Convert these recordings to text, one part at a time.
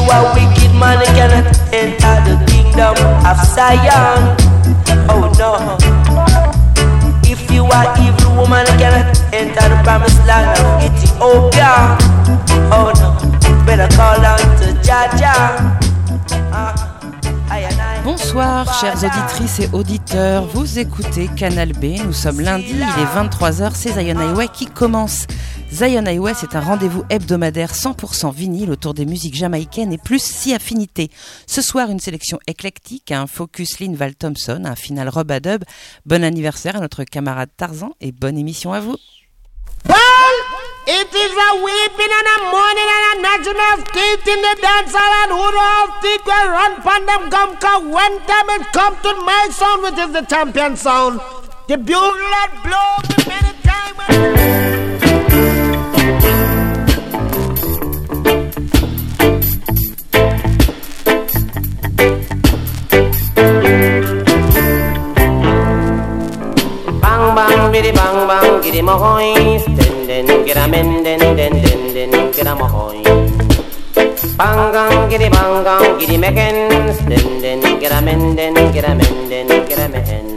are wicked man, you cannot enter the kingdom of Zion. Oh no. If you are evil woman, you cannot enter the promised land of Ethiopia. Oh no. Better call out to Jaja. Bonsoir chères auditrices et auditeurs, vous écoutez Canal B, nous sommes lundi, il est 23h, c'est Zion Highway qui commence. Zion Highway, c'est un rendez-vous hebdomadaire 100% vinyle autour des musiques jamaïcaines et plus si affinités. Ce soir, une sélection éclectique, un focus Lynn Val Thompson, un final Rob Adub. Bon anniversaire à notre camarade Tarzan et bonne émission à vous. It is a weeping and a mourning and a gnashing of teeth in the dance hall, and who all teeth will run pon them come, cause when time it come to my sound, which is the champion sound, the bugle that blow me many times. Bang bang biddy bang bang giddy mohoy. Get a men, then, get a mohoy. Bangang, giddy bangang, giddy meckens, then, get a men, then, get a men, then, get a men.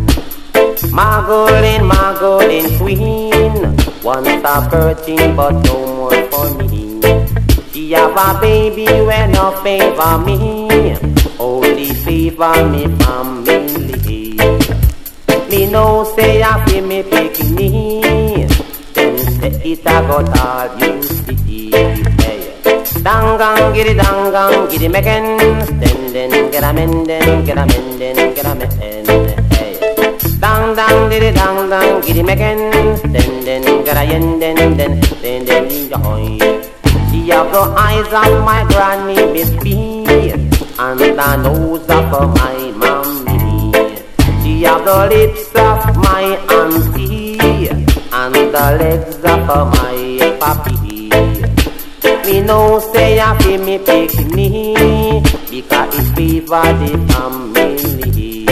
Margolin, queen, one stop hurting, but no more for me. She have a baby when no favor me, only favor me family. Me no say I feel me picking me. It a got all you see. Dangang, giddy mecken. Then, get a men, then, get a men, then, get a men. Dang, giddy mecken. Then, get a yen, then, joy. She have the eyes of my granny, Miss B, and the nose of my mommy. She have the lips of my auntie, and the legs of my papi. Me no say I feel me pick me, because it favor the family.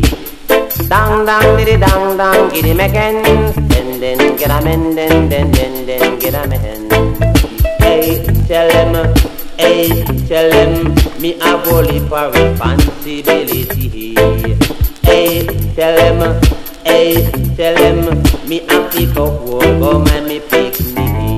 Dang, giddy mecken. Then, get a men, then, get a men. Hey, tell them, me a go live for responsibility. Hey, tell them, me a pick up work, come and me pick me.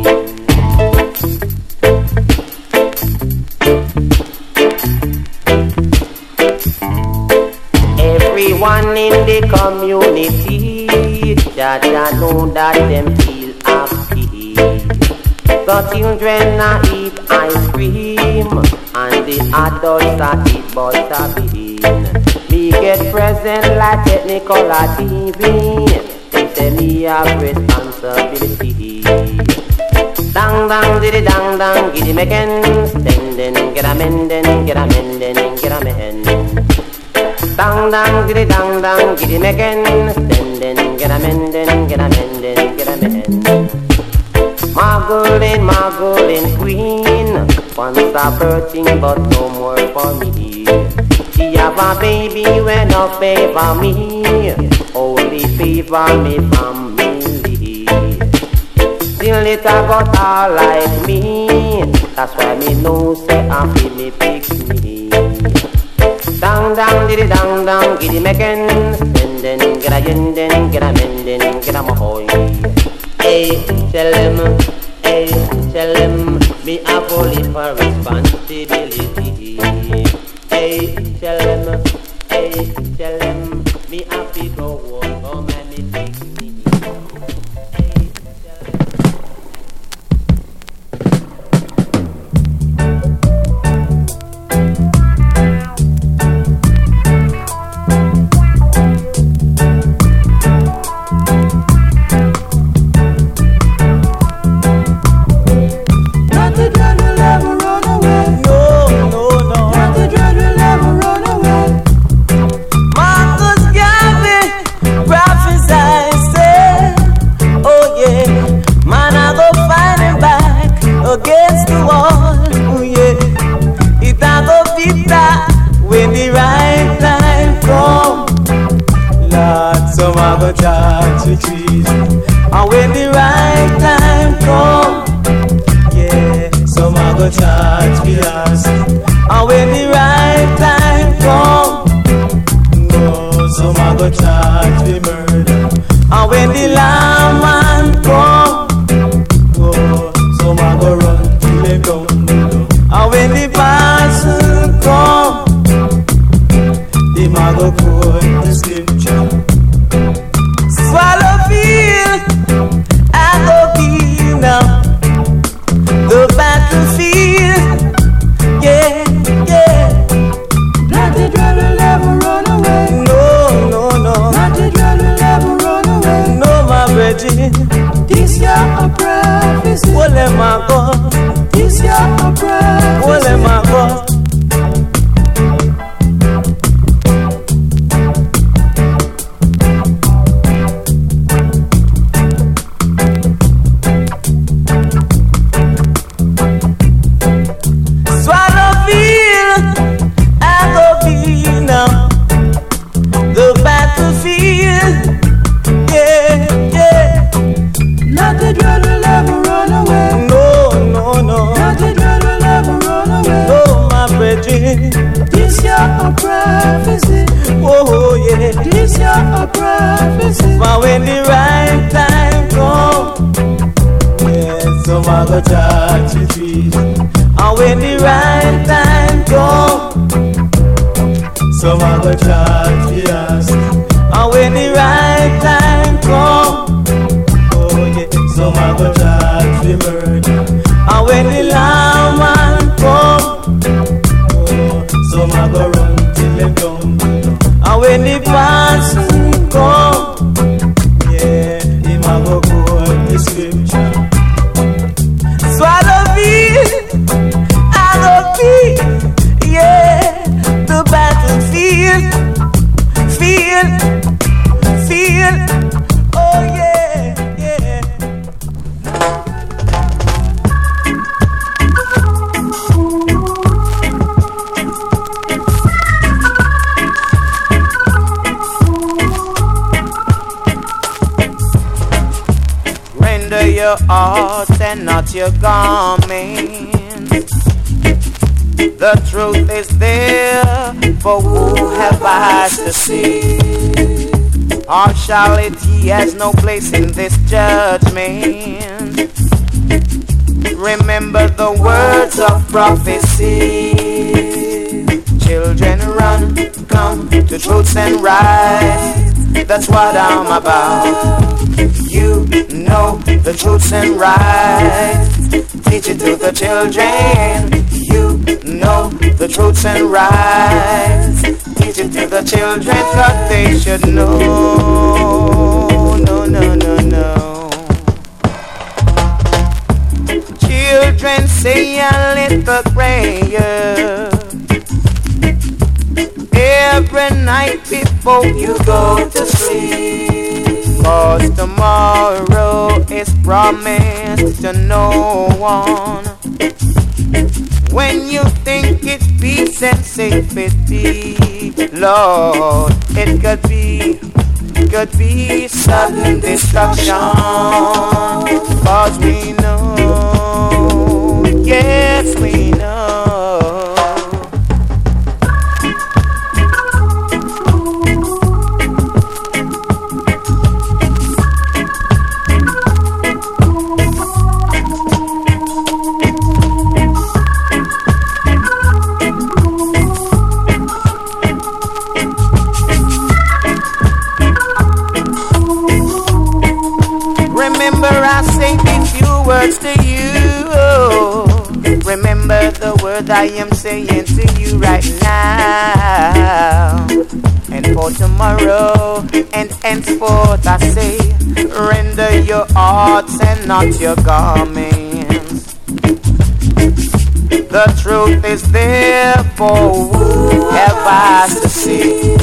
Everyone in the community, that know that them feel happy. The children eat ice cream, and the adults eat butterbean. Me get present like Technicolor TV. They say me have responsibility. Dang, giddy meckens. Then, get a men, then, get a men, then, get a men. Dang, giddy meckens. Then, get a men, then, get a men, then, get a men. Margolin, queen. One stop hurting, but no more for me. She have a baby when no favor me, only favor me family. Still it a got all like me, that's why me know say I feel me pick me. Dang, giddy mecken. Then, get a yen, then, get a men, then, get a mahoy. Hey, tell them, me a fully for responsibility. Hey, tell them, me a pick go walk, come and me pick me. Hey, tell them. Church retreat, and when the right time come, yeah, some are I go charge for us. And when the right time come, no, some I go charge for murder. And when the lawman come, oh, some I go run till them down. And when the parson come, him I go quote the scripture. Swallow field, I go be now. The battlefield, yeah, yeah. Not the dread will ever run away. No, no, no. Not the dread will ever run away. No, my brethren. This year a prophecy. What am I go? This year a prophecy. What am I go? This year a prophecy. Oh yeah. This year a prophecy. But when the right time comes, yeah, some I go charge the trees. And when the right time comes, some I go charge the ass. And when the right time comes, oh yeah, some I go charge the murder. And when the lawman comes, some I go run till them down. And when the parson come, yeah, him I go quote the scripture. Swallow me, I go be, yeah, the battlefield, feel, oh yeah, yeah. Your art and not your garment. The truth is there, for who have eyes to see? Partiality has no place in this judgment. Remember the words of prophecy. Children run, come to truths and rights. That's what I'm about. You know the truths and rights. Teach it to the children. You know the truths and rights. Teach it to the children, what they should know. No, no, no, no. Children, say a little prayer every night before you go to sleep. 'Cause tomorrow is promised to no one. When you think it's peace and safety, Lord, it could be sudden destruction. 'Cause we know, yes we know. Words to you. Remember the word I am saying to you right now. And for tomorrow and henceforth I say, render your hearts and not your garments. The truth is there for who have eyes to see.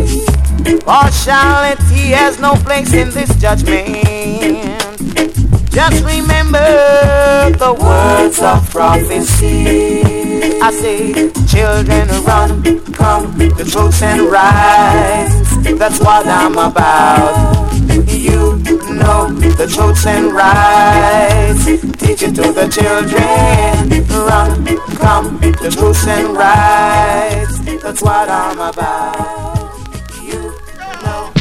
Partiality has no place in this judgment. Just remember the words of prophecy. I say, children run, come to truths and rights. That's what I'm about. You know the truths and rights. Teach it to the children. Run, the truth and rights. That's what I'm about. You know.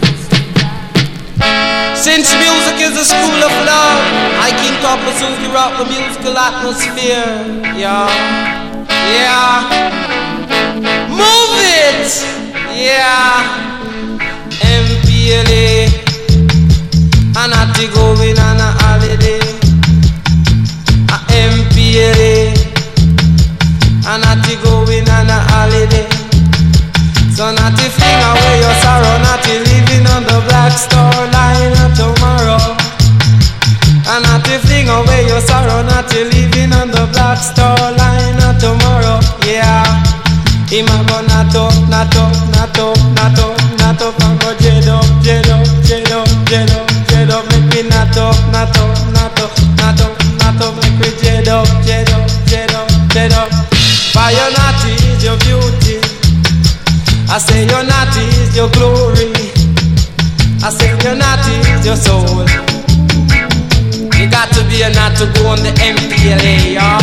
Since music is a school of love, I King Papa Suki rock the musical atmosphere. Yeah, yeah. Move it, yeah. MPLA, and I take going on a holiday. MPLA, and I take going on a holiday. So not to fling away your sorrow, not to living on the Black Star Line of tomorrow. And not to fling away your sorrow, not to living on the Black Star Line of tomorrow. Yeah. Ima go nato, nato, nato, nato, nato, pango jedo, jedo, jedo, jedo, jedo, make me nato, nato, nato, nato, nato, make me jedo, jedo, jedo, jedo. For your naughty is your beauty. I say your naughty is your glory. I say your naughty is your soul. You got to be a nut to go on the MPLA, y'all.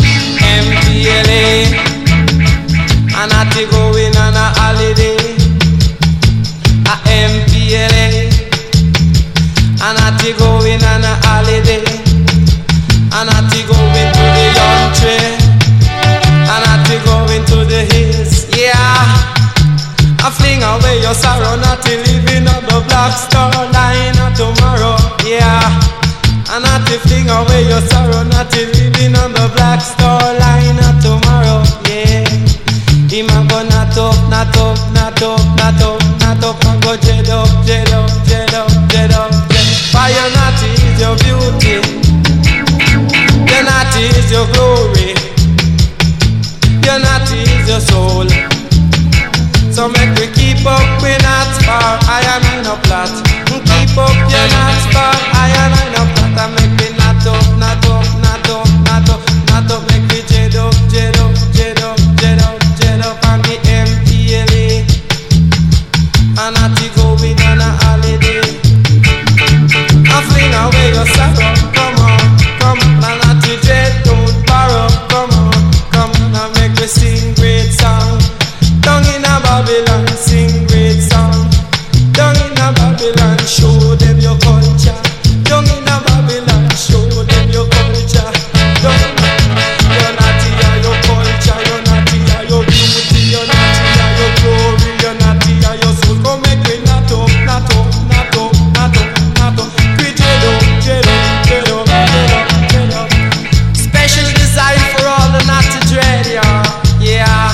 MPLA. And I to going on a holiday, a MPLA. And I to going on a holiday, and I to going to the country, and I to going to the hills. Yeah, I fling away your sorrow, not to living on the Black Star Line of tomorrow. Yeah, and I to fling away your sorrow, not to living on the Black Star Line of tomorrow. Yeah. Ima go nato, nato, nato, nato, nato, pango jedo, jedo, jedo, jedo, jedo. Fire naughty is your beauty. Your naughty is your glory. Your naughty is your soul. So make we keep up, we not far. I am in a plot. Keep up, you're not far. I am in a plot. I make me nato, nato, nato, nato, nato, make me jedo, jedo, jedo, jedo. On the MPLA, and I to going on a holiday. I fling away your sorrow, come on, and I to jet, don't borrow, come on, and make me sing great song. Down in a Babylon, sing great song. Down in a Babylon, show them your culture. Down in a Babylon, show them your culture. You're naughty, your culture, you're naughty, your beauty, you're naughty, your glory, you're naughty, your soul. Come make me nato, nato, nato, nato, nato. Jedo, jedo, jedo, jedo, jedo. Special design for all the naughty dread, yeah.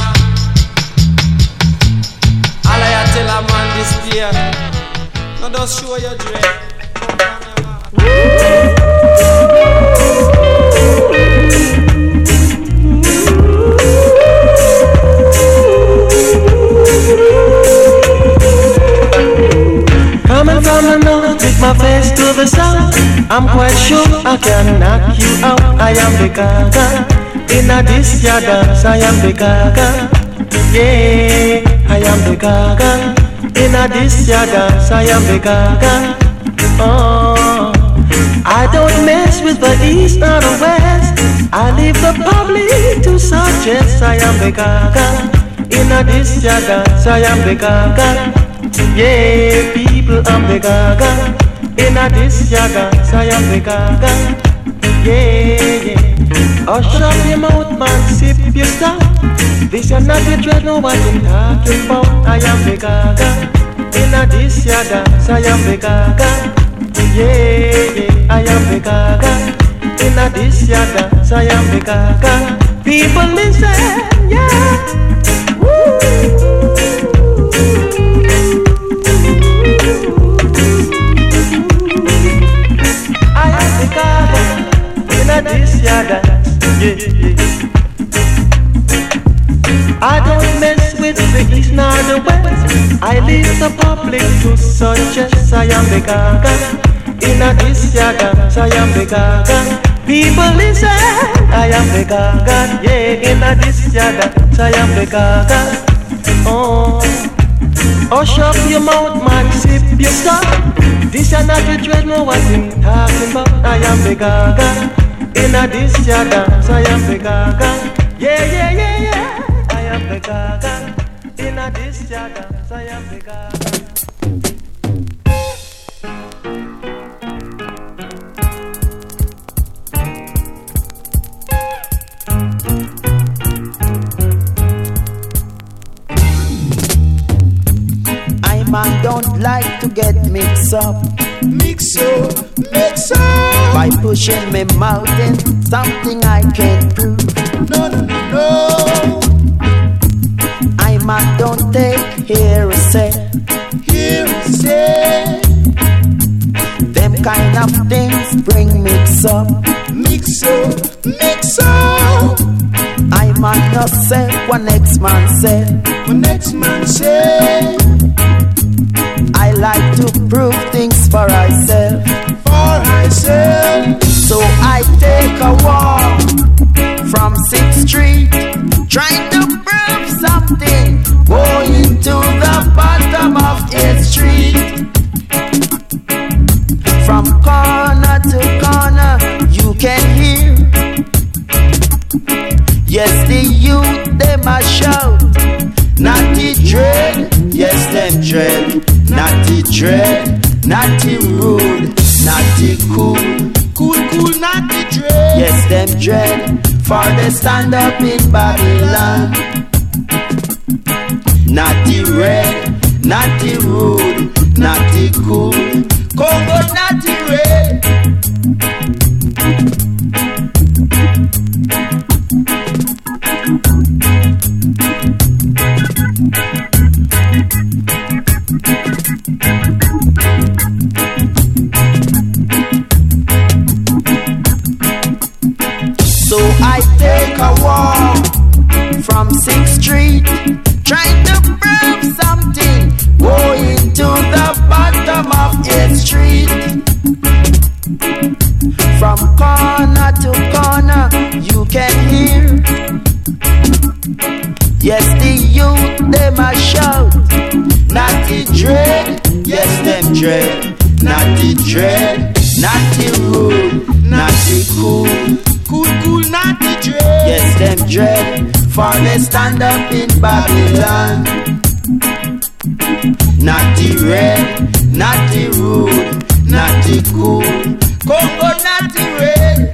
All I tell a man this year, now just show your dread. Coming from the north, take my face to the south. I'm quite sure I can knock you out. I am the gaga. In a this ya dance, I am the gaga. Yeah, I am the gaga. In a this ya dance, I am the gaga. Oh, I don't mess with the east or the west. I leave the public to suggest I am the gaga. In a this ya dance, I am the gaga. Yeah, people, I'm the gaga. In a this ya dance, I am the gaga. Yeah, yeah. Hush up your mouth, man, sip your stuff. This is not the dread, no one in talking about. I am the gaga. In a this ya dance, I am the gaga. Yeah, yeah, I am the gaga. In a this ya dance, I am the gaga. People listen, yeah. Woo. I am the gaga. In a this ya dance, yeah, yeah. I don't mess with the east nor the west. I leave the public to suggest I am the gaga. In a this ya dance, I am the gaga. People listen, I am the gaga. Yeah, in a this ya dance, I am the gaga. Oh, hush up your mouth, man, sip your stuff. This is not the dread, no one thing talking about. I am the gaga. In a this ya dance, I am the gaga. Yeah, yeah, yeah. Man don't like to get mixed up. Mix up by pushing me mouth in something I can't prove. No. I man don't take hearsay. Them kind of things bring mix up. Mix up. I man not say what next man say. I like to prove things for myself. So I take a walk from 6th Street, trying to prove something, going to the bottom of 8th Street. From corner to corner, you can hear. Yes, the youth, them a shout. Naughty dread, yes, them dread. Naughty dread, naughty rude, naughty cool, naughty dread. Yes, them dread, for they stand up in Babylon. Naughty red, naughty rude, naughty cool, Congo naughty red. So I take a walk from 6th Street, trying to prove something, going to the bottom of 8th Street. From corner to corner, you can hear. Yes, the youth, them a shout. Naughty dread, yes, them dread. Naughty dread, naughty rude, naughty cool, naughty dread. Yes, them dread, for they stand up in Babylon. Naughty red, naughty rude, naughty cool, Congo naughty red.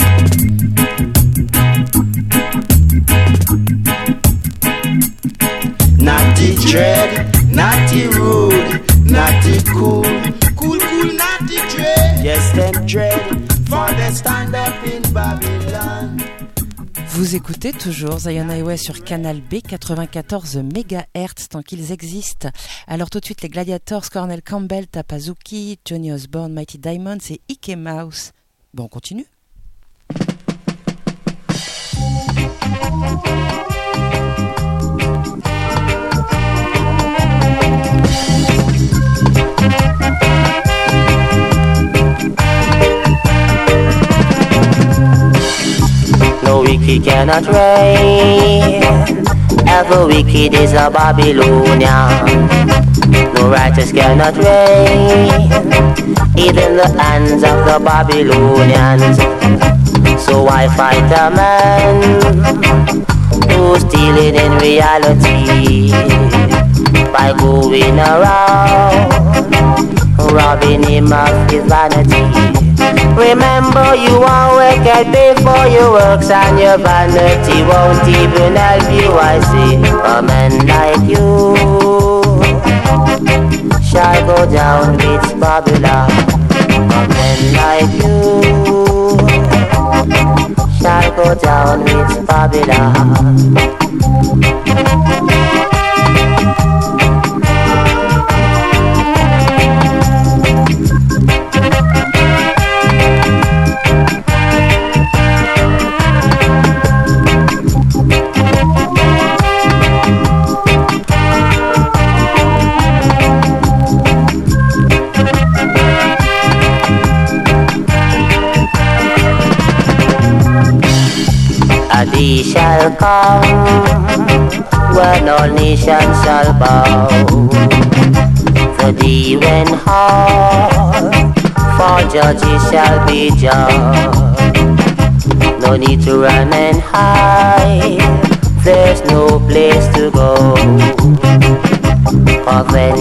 Naughty dread, naughty rude, naughty cool, naughty dread. Yes, them dread, for they stand up in Babylon. Vous écoutez toujours Zion Highway sur Canal B, 94 MHz tant qu'ils existent. Alors tout de suite les Gladiators, Cornel Campbell, Tapazuki, Johnny Osborne, Mighty Diamonds et Ike Mouse. Bon, on continue. No wicked cannot reign, ever wicked is a Babylonian. No righteous cannot reign, even the hands of the Babylonians. So I fight a man who's stealing in reality by going around robbing him of his vanity. Remember, you are wicked before your works, and your vanity won't even help you. I see a man like you shall go down with Babylon. A man like you shall go down with Babylon. A day shall come when all nations shall bow. The day when all for judges shall be judged. No need to run and hide, there's no place to go. For when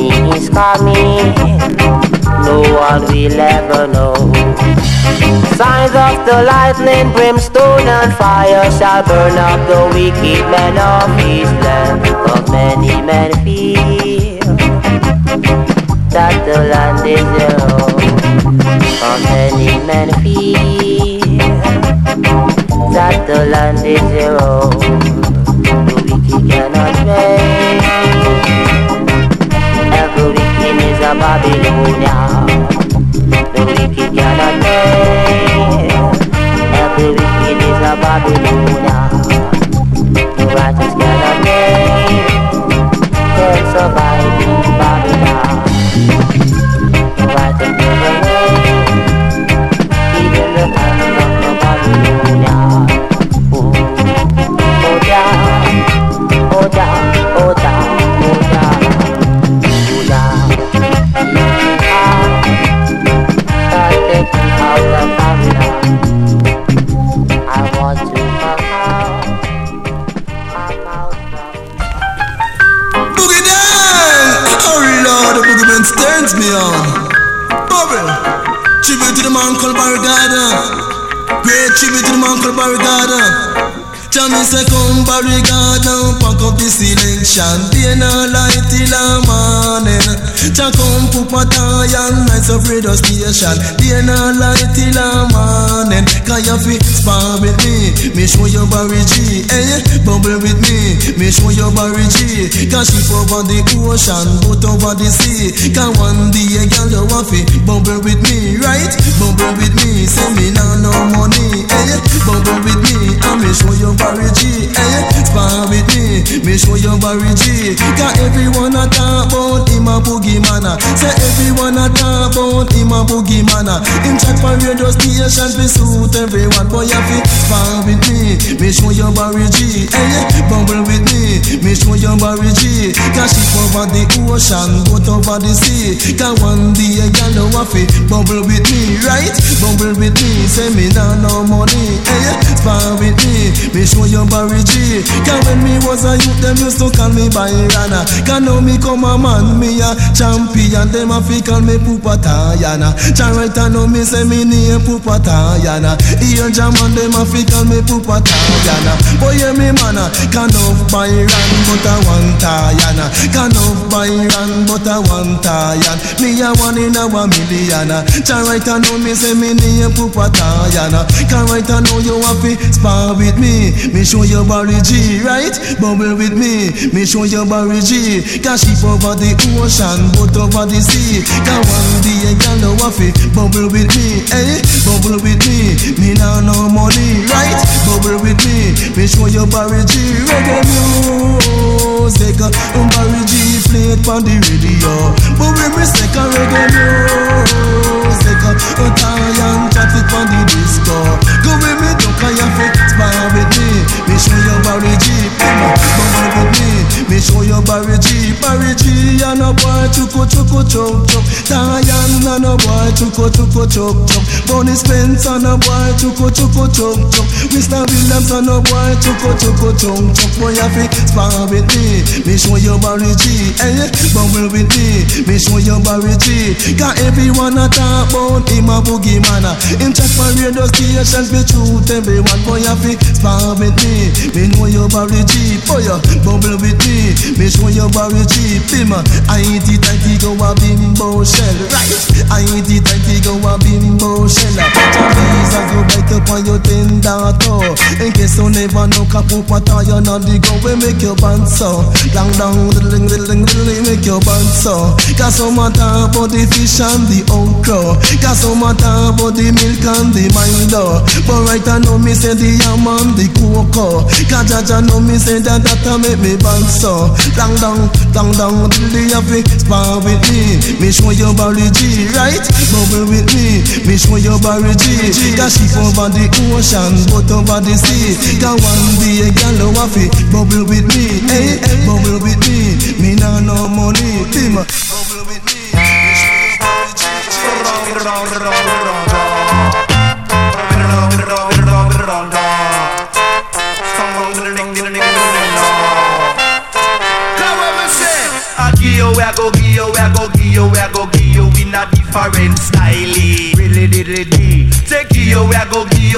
one will ever know. Signs of the lightning, brimstone and fire shall burn up the wicked men of his land. But many men feel that the land is their own. But many men feel that the land is their own. The wicked cannot reign. Every wicked is a Babylonian. The wicked cannot reign. Every wicked is a Babylonian. The righteous cannot reign. Can't survive in Babylon. The righteous never reign. Even the hands of the Babylonian. Oh down, oh down, oh down, oh down, oh down. Take me out of Babylon. I want to come out. Boogie down! Oh Lord, the boogie man turns me on. Bubble, tribute to the man called Barry Gardner. Great tribute to the man called Barry Gardner. Tell me say come Barry Gardner, pack up the selection. Day no light till the morning. Cha come put my tie and nights of radio station. Day no light till the morning. Can you fit spar with me show you Barry G. Bubble with me show you Barry G. Can ship over the ocean, boat over the sea. Can one day a girl you want fi bubble with me, right? Bubble with me, say me now no money. Bubble with me, and me show you Barry G, spar with me show you Barry G. Cause everyone a talk about him a boogie manna. Say everyone a talk about him a boogie manna. Him chat for radio station fi suit everyone. Boy you fi spar with me show you Barry G. Bubble with me show you Barry G. Cause ship over the ocean, boat over the sea. Cause one day a girl you want fi bubble with me, right? Bubble with me, say me now no money. Spar with me show you Barry G. Cause when me was a youth, them used to call me Byrana. Cause now me come a man, me a champion. Them a fi call me Pupa Tayana. Chan right now me say me name Pupa Tayana. Ian Jaman, them a fi call me Pupa Tayana. Boy yeah me man, can of Byron but a one Tayana. Can of Byron but a one Tayan. Me a one in a 1 million. Chan right now me say me name Pupa Tayana. Cause right now you a fi spar with me show you Barry G, right? Bubble with me show you Barry G. Cause ship over the ocean, boat over the sea. Cause one day a girl no waffy, bubble with me, bubble with me now no money, right? Bubble with me show you Barry G. Reggae music, Barry G played on the radio. Bubble me second reggae music, Italian chat it on the disco. Go with me, don't call your fit, spar with me show you Barry G. Bubble with me show you Barry G. Barry G and a boy chuko chuko chok chok. Tayan and a boy chuko chuko chok chok. Bonnie Spence and a boy chuko chuko chok chok. Mr. Williams and a boy chuko chuko chok chok. Boy you fi spar with me show you Barry G. Bubble with me show you Barry G. Cause everyone a talk about him a boogie manna. Him check for radio stations, be truth everyone. Boy you fi spar with me know you Barry G. Boy you bubble with me show you Barry G. Pima, I ain't it tighty go a bimbo shell, right? I ain't it tighty go a bimbo shell. Chinese as you bite up on your tender toe. In case you never know kapu pata you not the go we make your band so. Lang lang diddling diddling diddling make your band so. Cause some talk about the fish and the okra. Cause some talk about the milk and the Milo. But right now me say the yam and the cocoa. Cause Jaja know me say that make me band so. Lang down till the happy spar with me show you Barry G, right? Bubble with me show you Barry G. Cause ship over the ocean, boat over the sea. Cause one day a girl waffy bubble with me, bubble with me nah no money. Bubble with me show you Barry G. I go give you in a different style.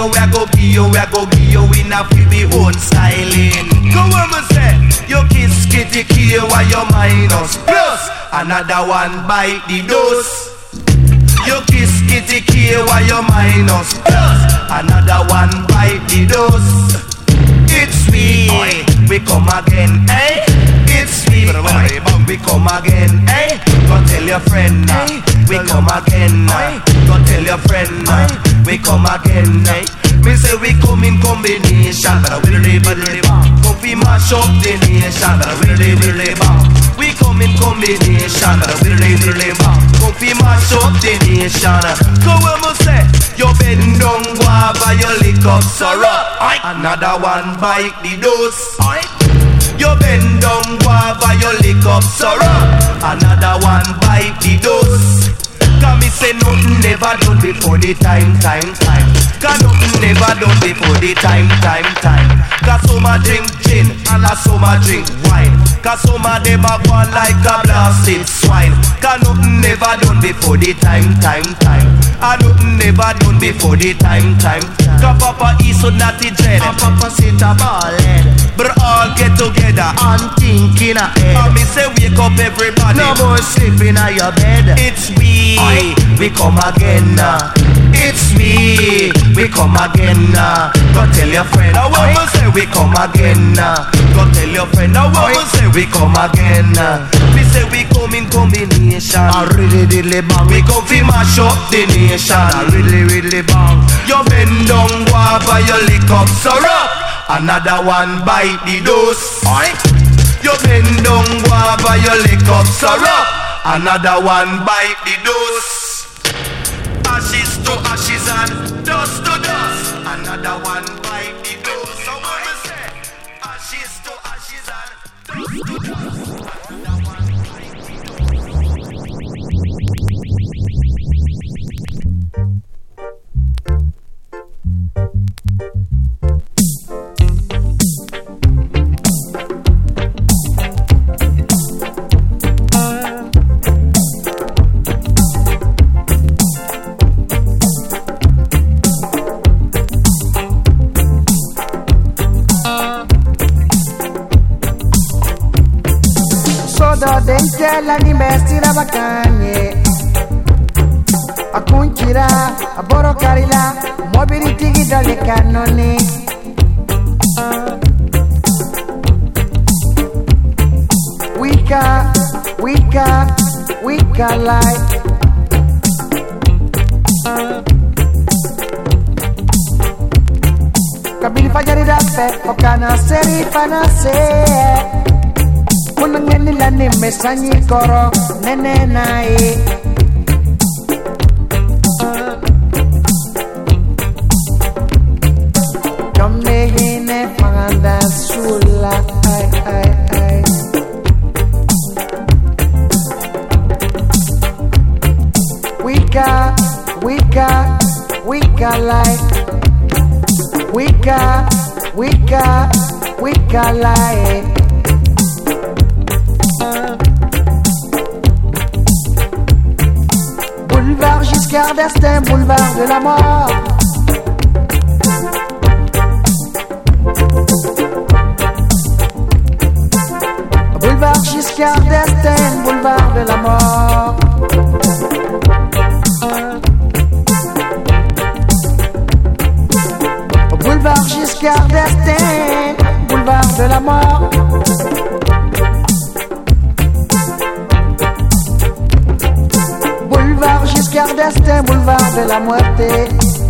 you, we go give you, we go give you in a feel the own styling. Go on, me say, you kiss kitty kill while you minus plus another one bite the dose. You kiss kitty kill while you minus plus another one bite the dose. It's sweet, we come again, eh? It's sweet, we come again, eh? Go tell your friend, we come again, go tell your friend, we come again, eh? Me say we come in combination, but we really bang. Come we mash up the nation, but we really bang. We come in combination, but we really bang. Come we mash up the nation. So when we say you bend down, guava, you lick up sorrow. Another one bite the dose. You bend down, guava, you lick up sorrow. Another one bite the dose. Cause me say nothing never done before the time. Cause nothing never done before the time. Cause some a drink gin and some a drink wine. Cause some of them a go like a blasted swine. Cause nothing never done before the time. And nothing never done before the time. Cause Papa is so naughty dread and Papa sit a ball head. But all get together and think in a head. And me say wake up everybody, no more sleeping on your bed. It's we come again. It's we come again. Go tell your friend, I want to say we come again. Go tell your friend, I want to say we come again. We say we come in combination. I really bang. We come fi mash up the nation. I really bang. You bend down, guava, you lick up syrup. Another one bite the dose. You bend down, guava, you lick up syrup. Another one bite the dose. Ashes to ashes and dust to dust. Another one bite the dose. So what we say? Ashes to ashes and dust to dust. Another one bite the Dentella di mestira bacanie a Kunchira, a Borocarila, mobility dalle cannoni. Wika light. Kabili fajari dape, okana seri panase. Kunangeni lani mesanyi koro nene nai. Jomne hine panganda sula ai. Wika light. Wika light. Boulevard Giscard d'Estaing, boulevard de la mort. Boulevard Giscard d'Estaing, boulevard de la mort. Boulevard Giscard d'Estaing, boulevard de la mort. Boulevard Giscard d'Estaing, boulevard de la muerte.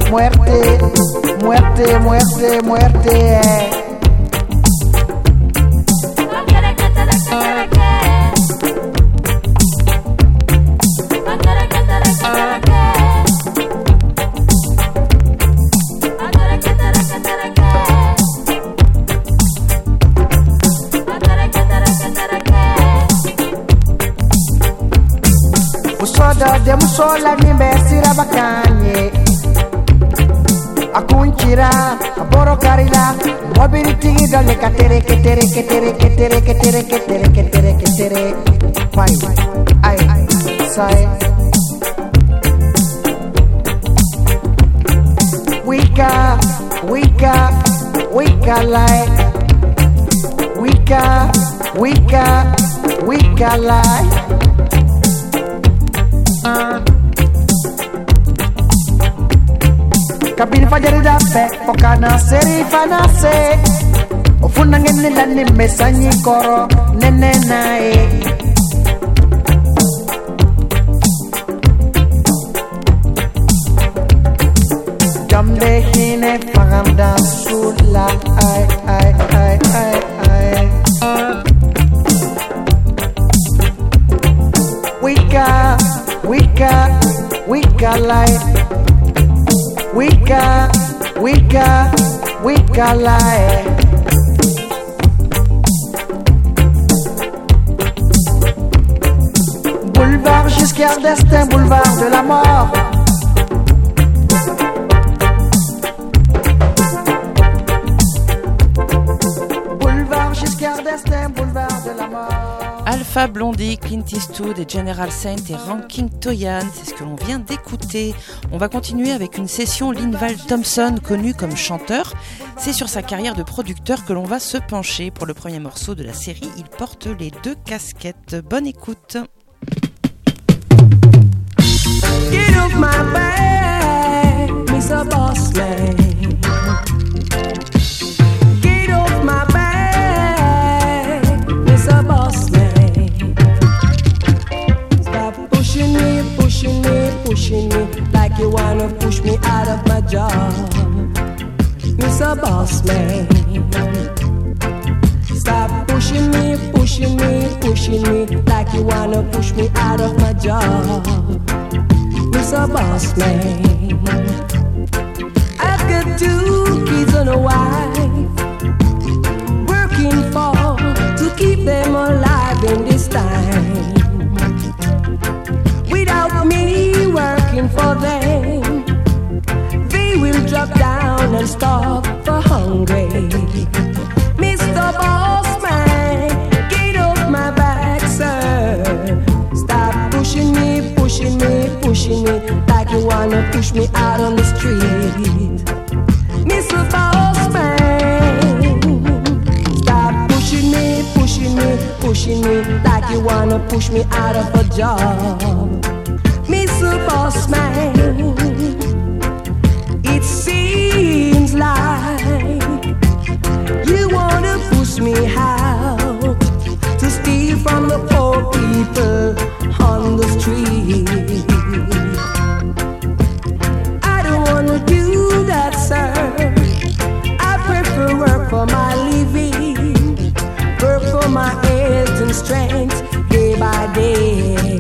Muerte. Musola ni besira bakanye Akunchira, a Borocarila, mobility dalle catere. Vai, ai, sai. Wika weaker light. Weaker, weaker, weaker light. Kabini fajari dape, pokana seri fanase. Ofuna ngeni lani mesanyi koro, nene nae. Jamde hine fangam dan sula, ay, ay, ay, ay, ay. Weaker, weaker, weaker light. Weaker, weaker, weaker light. Boulevard Giscard d'Estaing, boulevard de la mort. Boulevard Giscard d'Estaing, boulevard de la mort. Alpha Blondy, Clint Eastwood et General Saint et Ranking Toyan, c'est ce que l'on vient d'écouter. On va continuer avec une session Linval Thompson, connu comme chanteur. C'est sur sa carrière de producteur que l'on va se pencher. Pour le premier morceau de la série, il porte les 2 casquettes. Bonne écoute. Get off my back, Mr. Boss Man. Get off my back, Mr. Boss Man. Stop pushing me, pushing me, pushing me, like you wanna push me out of my job, Mr. Boss Man. Stop pushing me, pushing me, pushing me, like you wanna push me out of my job, Mr. Boss Man. I've got 2 kids and a wife, working for to keep them alive in this time. Without me working for them, they will drop down and starve for hungry. Mr. Boss Man, get off my back, sir. Stop pushing me, pushing me, pushing me, like you wanna push me out on the street, Mr. Boss Man. Stop pushing me, pushing me, pushing me, like you wanna push me out of a job, Mr. Boss Man. It seems like you wanna push me out to steal from the poor people on the street. I don't wanna do that, sir. I prefer work for my living, work for my health and strength day by day.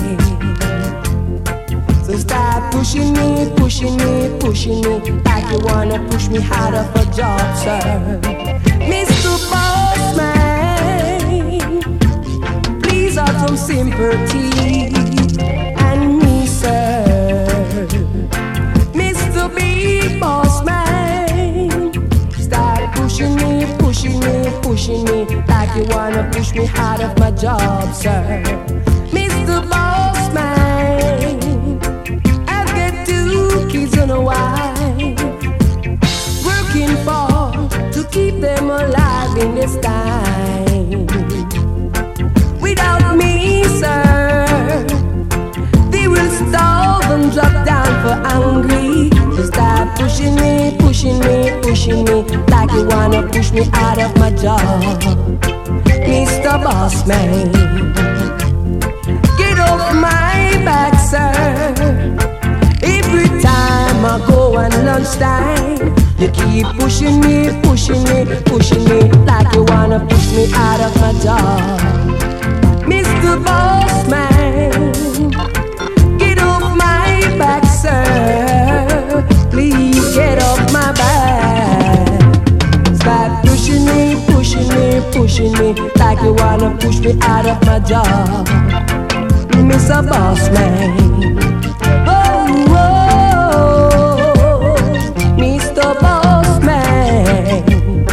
So stop pushing me, pushing me, pushing me, like you wanna push me out of a job, sir, Mr. Boss Man. Please have some sympathy and me, sir, Mr. Big Boss Man. Stop pushing me, pushing me, pushing me, like you wanna push me out of my job, sir, Mr. Boss Man. I've got 2 kids and a wife, working for to keep them alive in this time. Without me, sir, they will starve and drop down for hungry. So stop pushing me, pushing me, pushing me, like you wanna push me out of my job, Mr. Boss Man. Get off my back, sir. Every time I go on lunchtime, you keep pushing me, pushing me, pushing me, like you wanna push me out of my job, Mr. Boss Man. Get off my back, sir. Please get off my back. Stop pushing me, pushing me, pushing me, like you wanna push me out of my job, Mr. Boss Man. Oh, oh, Mr. Boss Man.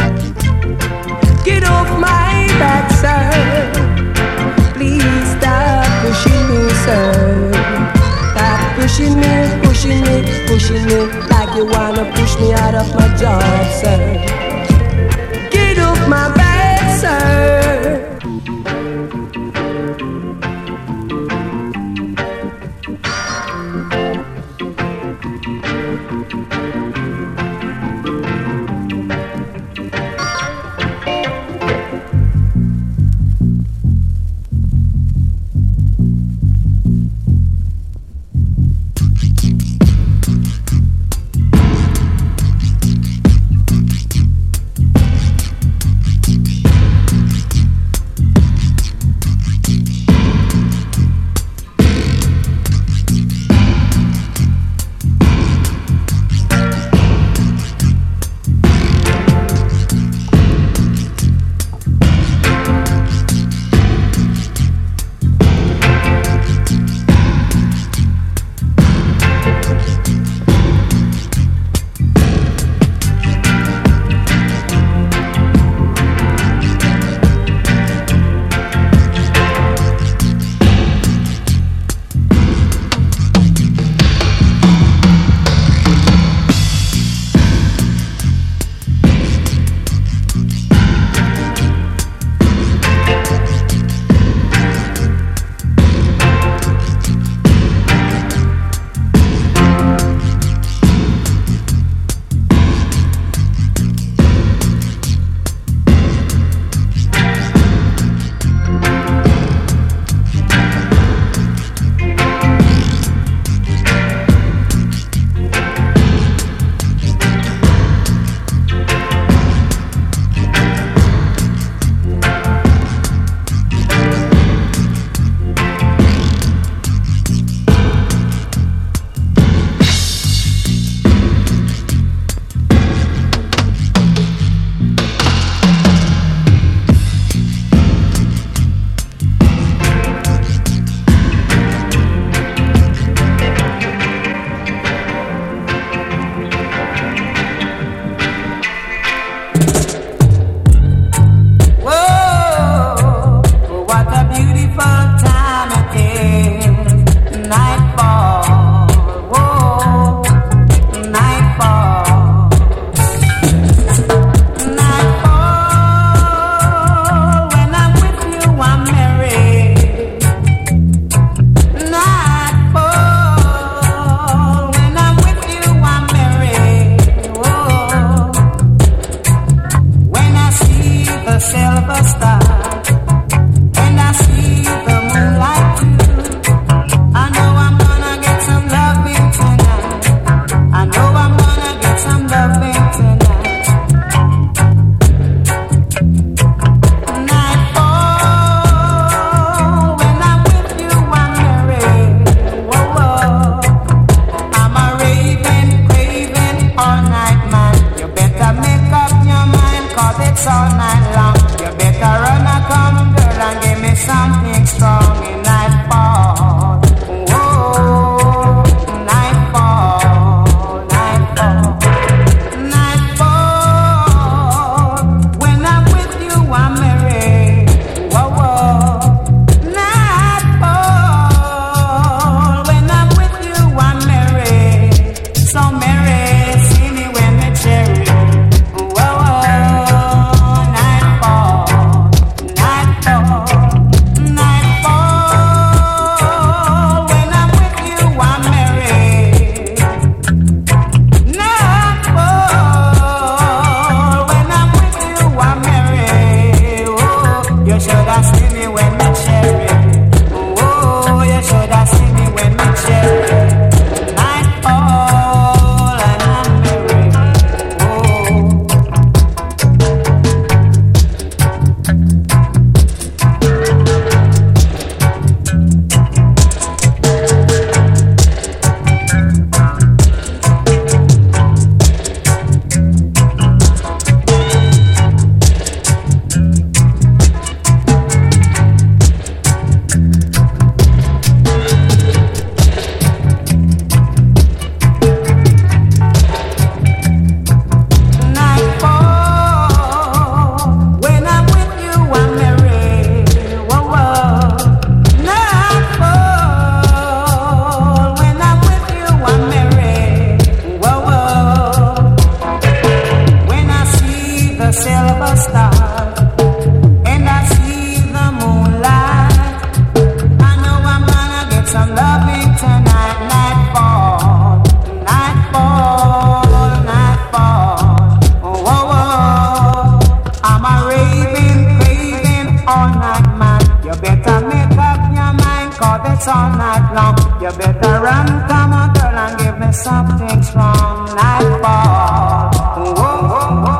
Get off my back, sir. Please stop pushing me, sir. Stop pushing me, pushing me, pushing me, like you wanna push me out of my job, sir. star, and I see the moonlight too. I know I'm gonna get some loving tonight. I know I'm gonna get some loving tonight. Nightfall, when I'm with you, I'm merry. Whoa, whoa. I'm a raving, craving all night, man. You better make up your mind, 'cause it's all night long. You better run a come, girl, and give me something strong in nightfall. Whoa, nightfall, nightfall, nightfall. When I'm with you, I'm merry. Whoa, whoa. Nightfall. When I'm with you, I'm merry. So merry, see me when me cherry. Whoa, whoa. Nightfall, nightfall, nightfall. When I'm with you, I'm merry. Nightfall. When I'm with you, I'm merry. Oh, you should have seen me when me cherry. Oh, you should have seen me when me cherry. Nightfall and I'm merry. Oh. Nightfall, when I'm with you, I'm merry. Whoa, whoa. Nightfall, when I'm with you, I'm merry. Whoa, whoa. When I see the silver star and I see the moonlight, I know I'm gonna get some loving tonight. Nightfall, nightfall, nightfall. Whoa, whoa. I'm a raving, craving all night, man. You better make up your mind, 'cause it's all night long. You better run, come on, girl, and give me something strong. Nightfall. Whoa, whoa, whoa.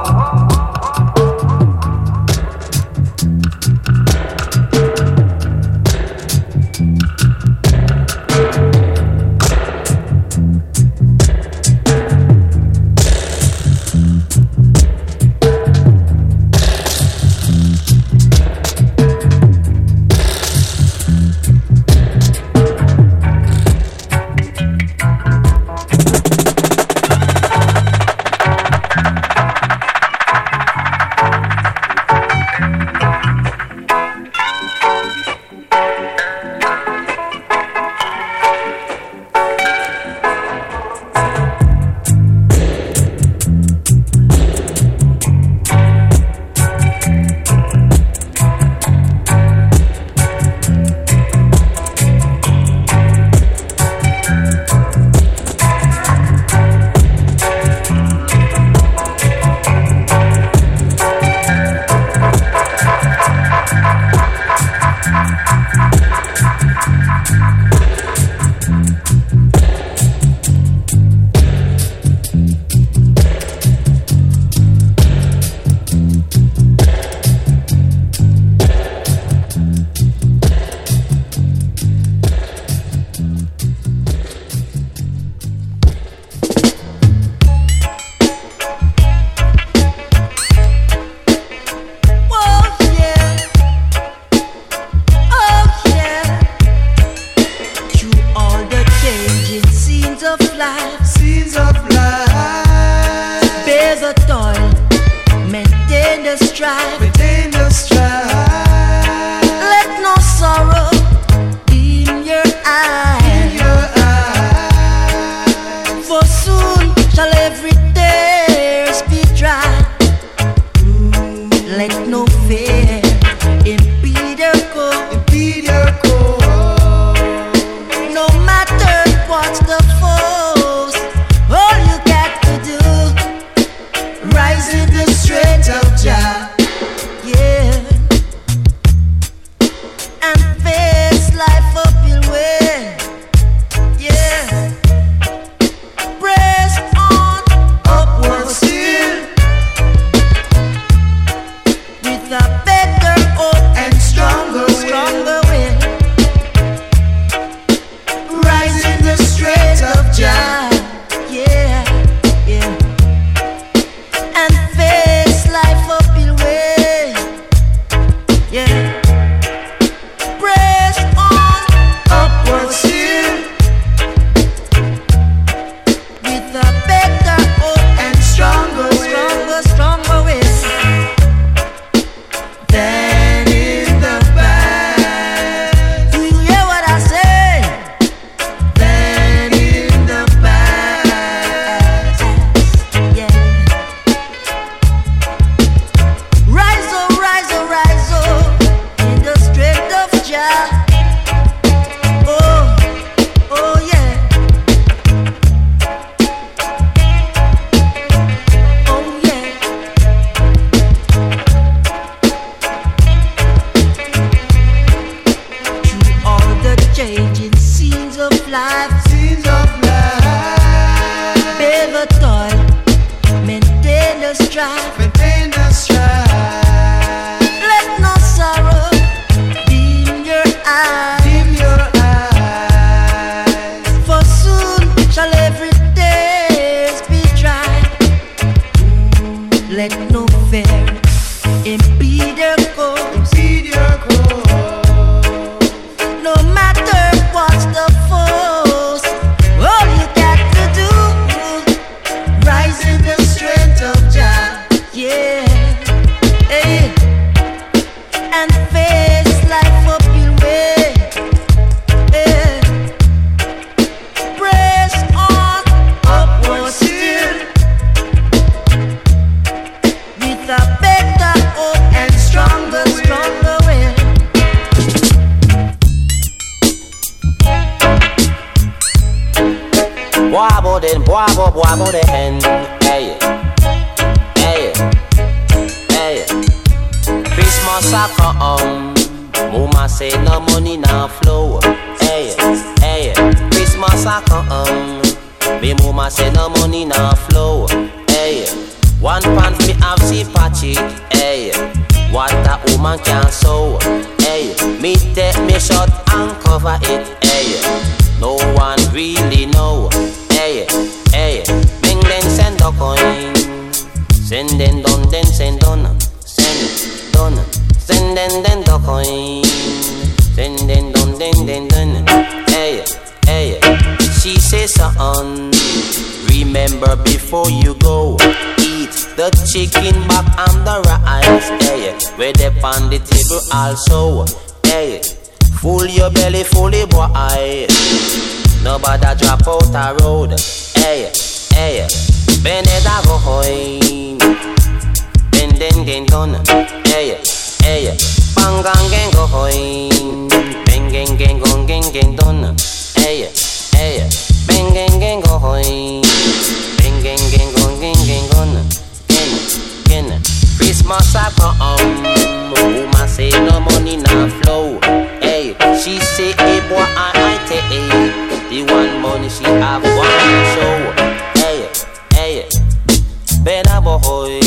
boy go the end. Hey, hey, hey. Christmas a come, mama say no money now flow. Hey, hey. Christmas a come, me mama say no money now flow. Hey, one pants me have see patchy. Hey, what a woman can sew. Hey, me take me shot and cover it. Hey, no one really know. Hey, hey, bring them send a coin. Send them done, then send done. Send done. Send them then the coin. Send them done, then done. Hey, hey, she says son, remember before you go, eat the chicken back and the rice. Hey, where they on the table also. Hey, full your belly, fully boy. Nobody drop out a road. Hey, hey, bend it a go hoy. Bend then done. Hey, hey, bang gang go hoy. Bang gang done. Hey, hey, bang gang go hoy. Bang gang gone. Gen. Christmas a come. Woman say no money now flow. Hey, she say hey boy I take. The one money she have one show. Hey, hey, better boy.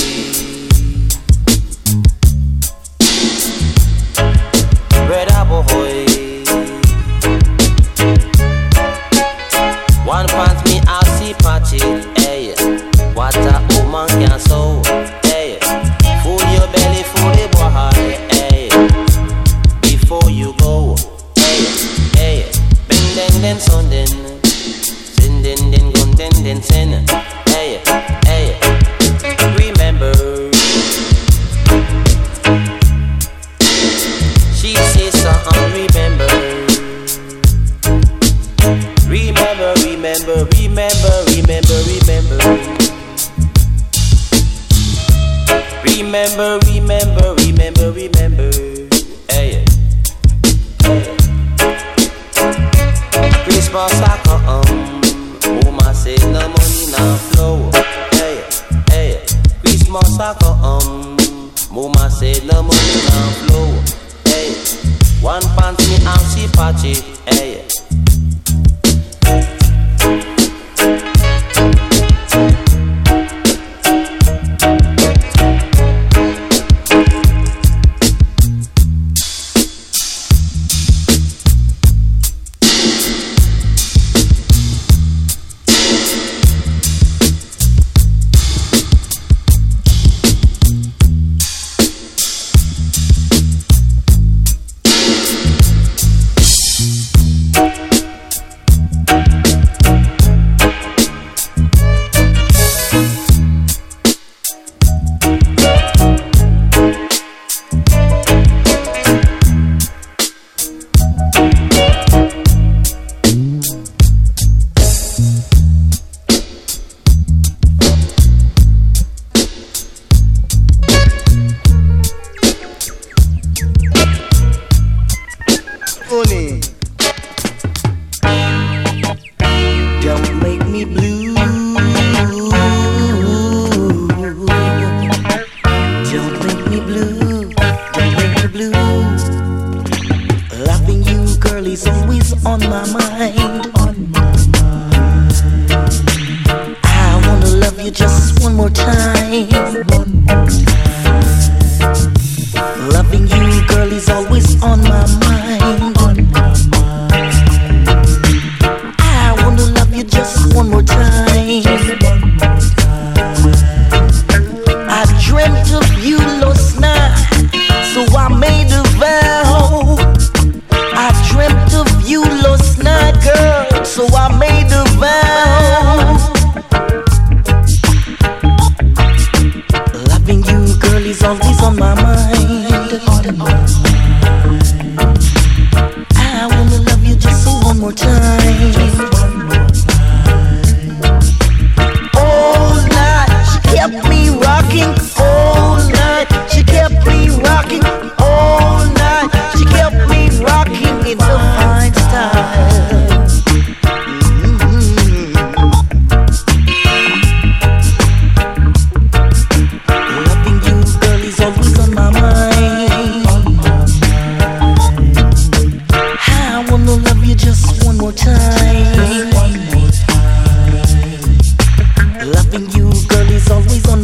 Better boy. One pants me out see patchy. Hey, what a woman can sew. Hey, full your belly, full the boy. Hey, before you go. Hey, hey. Then son then send then gun then send. Hey, hey, remember. She says something, remember. Remember. Hey, hey. Christmas a come, woman say no money now flow. Hey, hey. Christmas a come, woman say no money now flow. Hey, one pants me and she patchy. Hey.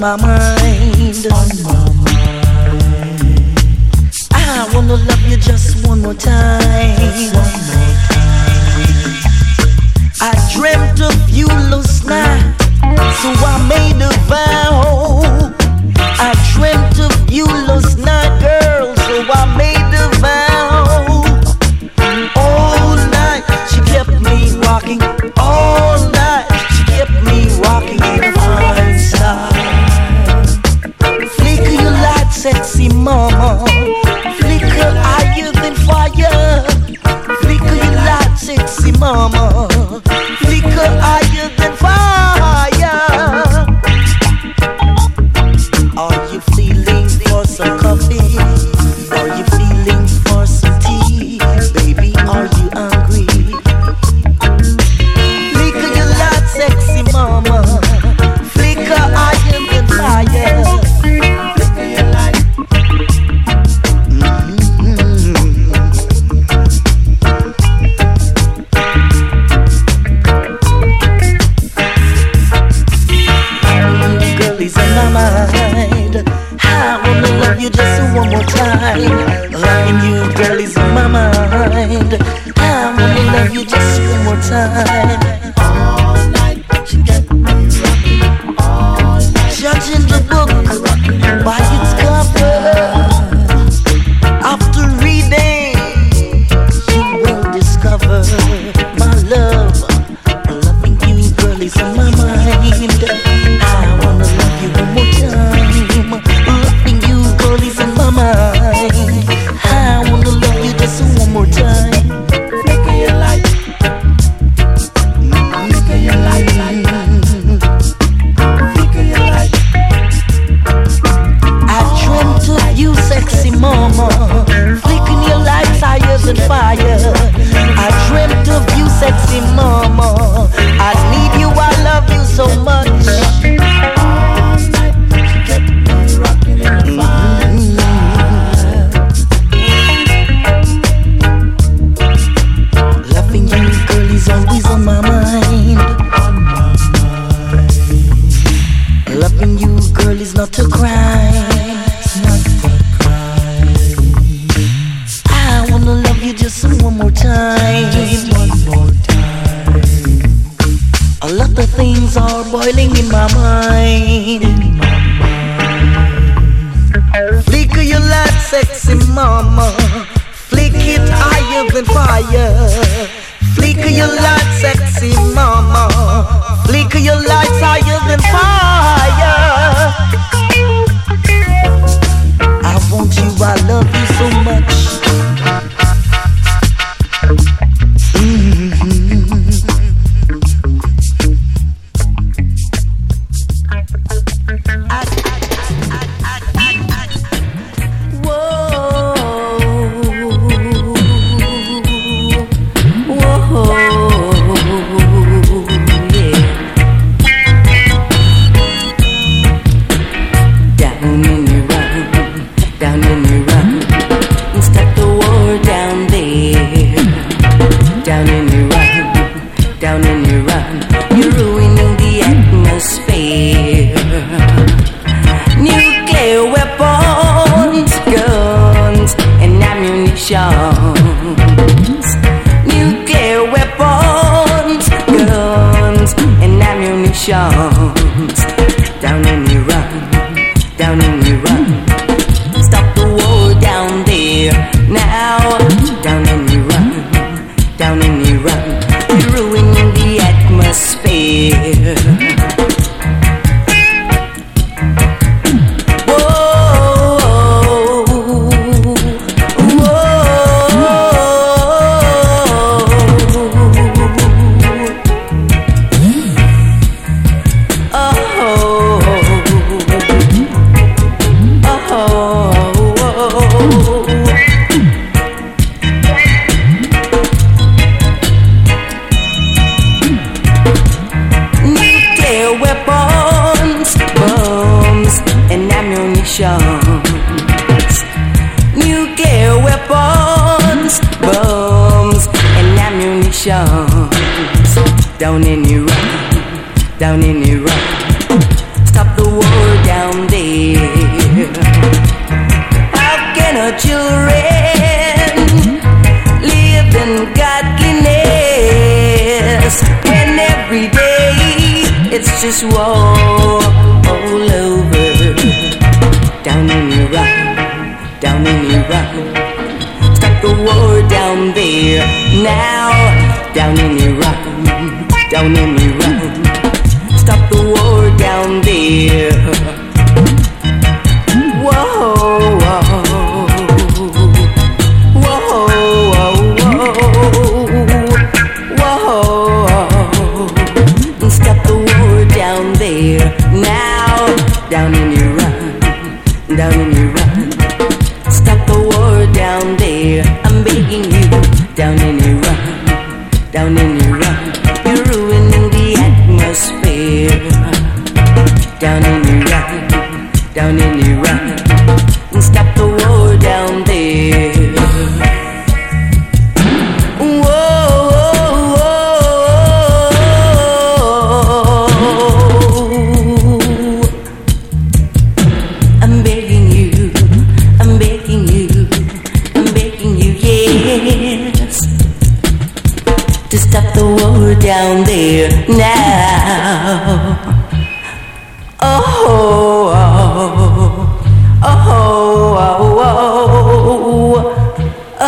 my mind. On my mind. I wanna love you just one more time. I dreamt of you last night, so I made a vow. I dreamt of you last night, girl, so I made a vow. All night she kept me rocking. All night she kept me rocking in a fine style. Flicker your light, sexy mama. Flicker higher than fire. Flicker your light, sexy mama. Flicker higher than fire. Are you feeling for some coffee? Are you feeling for some tea? Baby, are you hungry? Flicker your light, sexy mama. Flicker higher than fire. Flicker your light. Girlies in my mind. I wanna love you just one more time. Loving you, girlies in my mind. I wanna love you just one more time. All night, she got me rocking. All night, judging the book by its cover. After reading, you will discover my love. Loving you, girlies in my mind. I wanna love you one more time. Loving you, girlies in my mind. I wanna love you just one more time. Flicker your light. Flicker your light, light, light. Flicker your light. I dreamt of you, sexy mama. Flicking your lights higher than fire. I dreamt of you, sexy mama. I need you, I love you so much. Loving you, girl, is always on my mind. Loving you, girl, is not a crime. I wanna love you just one more time. A lot of things are boiling in my mind. Flicker your light, sexy mama. Flick it higher than fire. Flicker your light, sexy mama. Flicker your lights higher than fire. I want you, I love you so much. Nuclear weapons, guns, and ammunitions. Down in Iran, down in Iran. Stop the war down there now. Down in Iran, down in Iran. You're ruining the atmosphere. Nuclear weapons, bombs, and ammunitions. Down in Iran, down in Iran. Stop the war down Cause it's war all over. Down in Iraq, down in Iraq. Stop the war down there now. Down in Iraq, down in Iraq. Stop the war down there. Whoa, whoa, whoa, whoa, whoa. Stop the war down there now. Down in Iran, down in Iran. Stop the war down there. I'm begging you. Down in Iran, down in Iran. You're ruining the atmosphere. Down in Iran, down in Iran. Stop the war down there. I'm begging you, I'm begging you, I'm begging you, yes, to stop the war down there now. Oh, oh, oh, oh,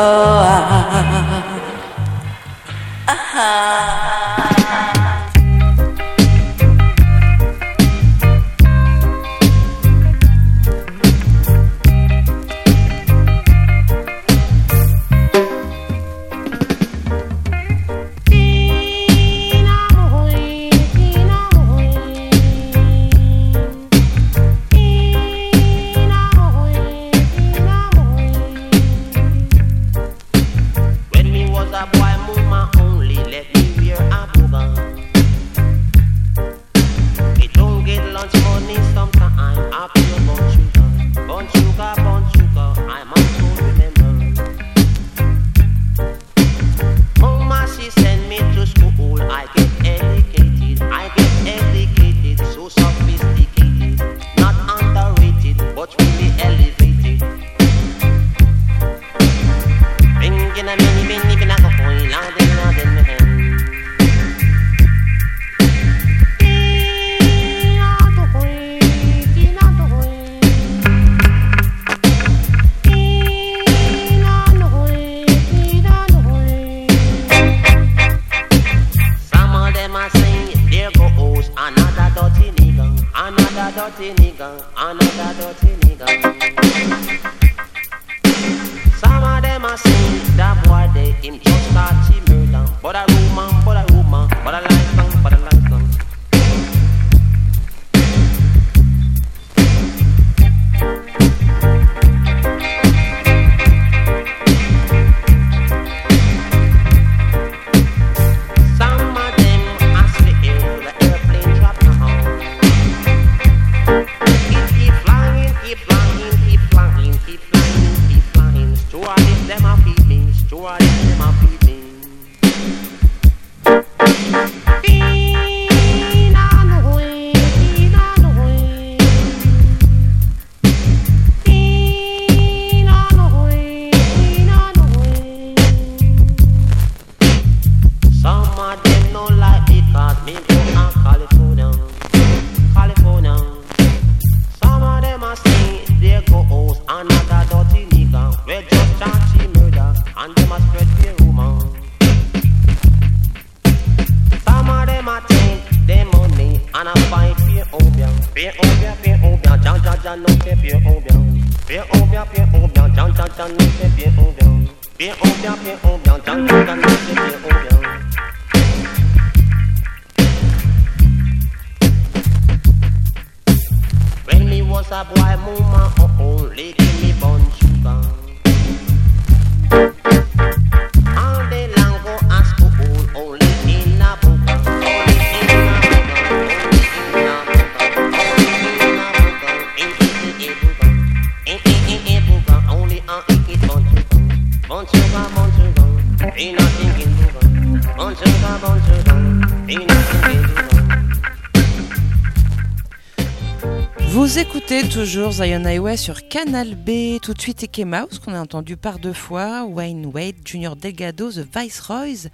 Vous écoutez toujours Zion Highway sur Canal B. Tout de suite Ike Mouse qu'on a entendu par deux fois, Wayne Wade, Junior Delgado, The Viceroys,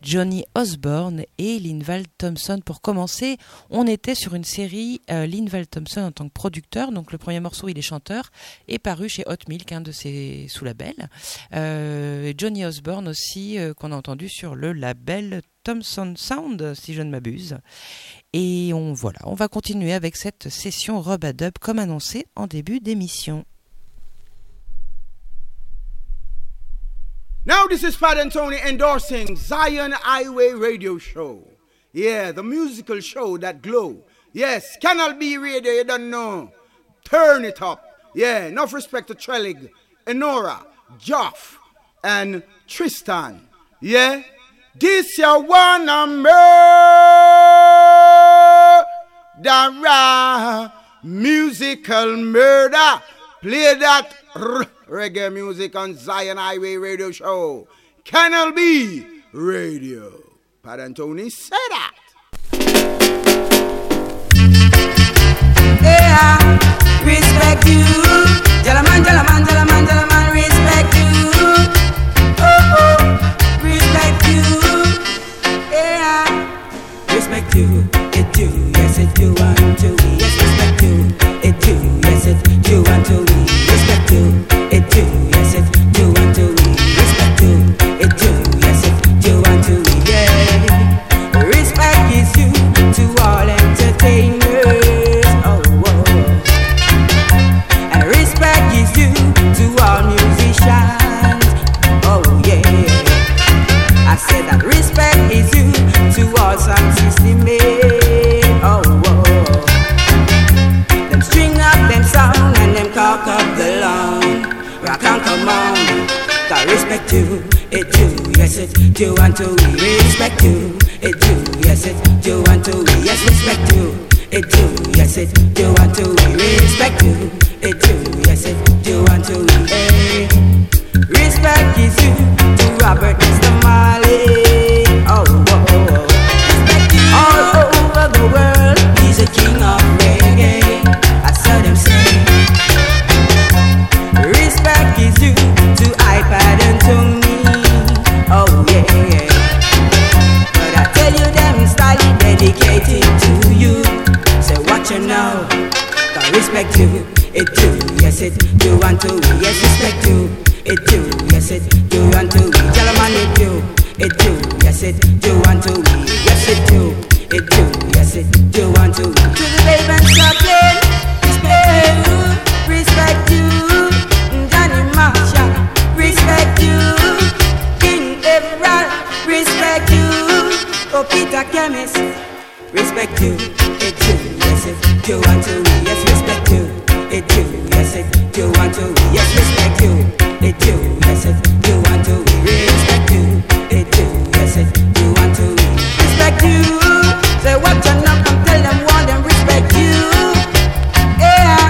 Johnny Osborne et Linval Thompson. Pour commencer, on était sur une série Linval Thompson en tant que producteur. Donc le premier morceau, il est chanteur, est paru chez Hot Milk, un de ses sous-labels. Johnny Osborne aussi, qu'on a entendu sur le label Thompson Sound, si je ne m'abuse. Et on va continuer avec cette session Rub-a-Dub comme annoncé en début d'émission. Now this is Pat and Tony endorsing Zion Highway Radio Show. Yeah, the musical show that glow. Yes, Canal B Radio, you don't know. Turn it up. Yeah, enough respect to Trellig, Enora, Joff, and Tristan. Yeah, this ya wanna murder, musical murder. Play that reggae music on Zion Highway Radio Show. Canal B Radio. Pat and Tony say that. Yeah, respect you. Jalaman, jalaman, jalaman, jalaman, respect you. Oh, respect you. Yeah, respect you. It do, yes it do, one, two, yes, respect you. It do, yes it do, one, two, respect you. It do, yes it do, one, two, respect you. It do, yes it do, one, two, yeah. Respect is due to all entertainers. Oh, oh. And respect is due to all musicians. Oh, yeah. I said that respect is due to all sound system made. Oh, oh. Them string up them sound and them cock up the lawn. Rock and come on. Got respect you, it do, yes it do, and to we respect you. It do, yes it do, and to we, yes respect you. It do, yes it do, and to we respect you. It do, yes it do, and to we. Hey. Respect is due to Robert Nesta Marley. Oh, oh, oh. Respect you. All over the world, he's a king of reggae. I saw them say. Respect is due to iPad and Tony. Oh yeah, yeah. But I tell you them style dedicated to you. So watch you now. God respect you. It do, yes it do, and to we, yes respect you. It do, yes it do, and to we. Gentlemen, it do. It do, yes it do, and to we. Yes it do. It do, yes it do, and to we. To the babe and chocolate. Respect you. Respect you. Johnny Marshall. Respect you. King Everett. Respect you. Oh, Peter Chemist. Respect you. It do, yes it do, and to we. Yes respect you. It do, yes it do, and to we. Yes respect you. It do, yes it do, and to we. Respect you. It do, yes it do, and to we. Respect you. Say what you know and tell them want them respect you. Yeah.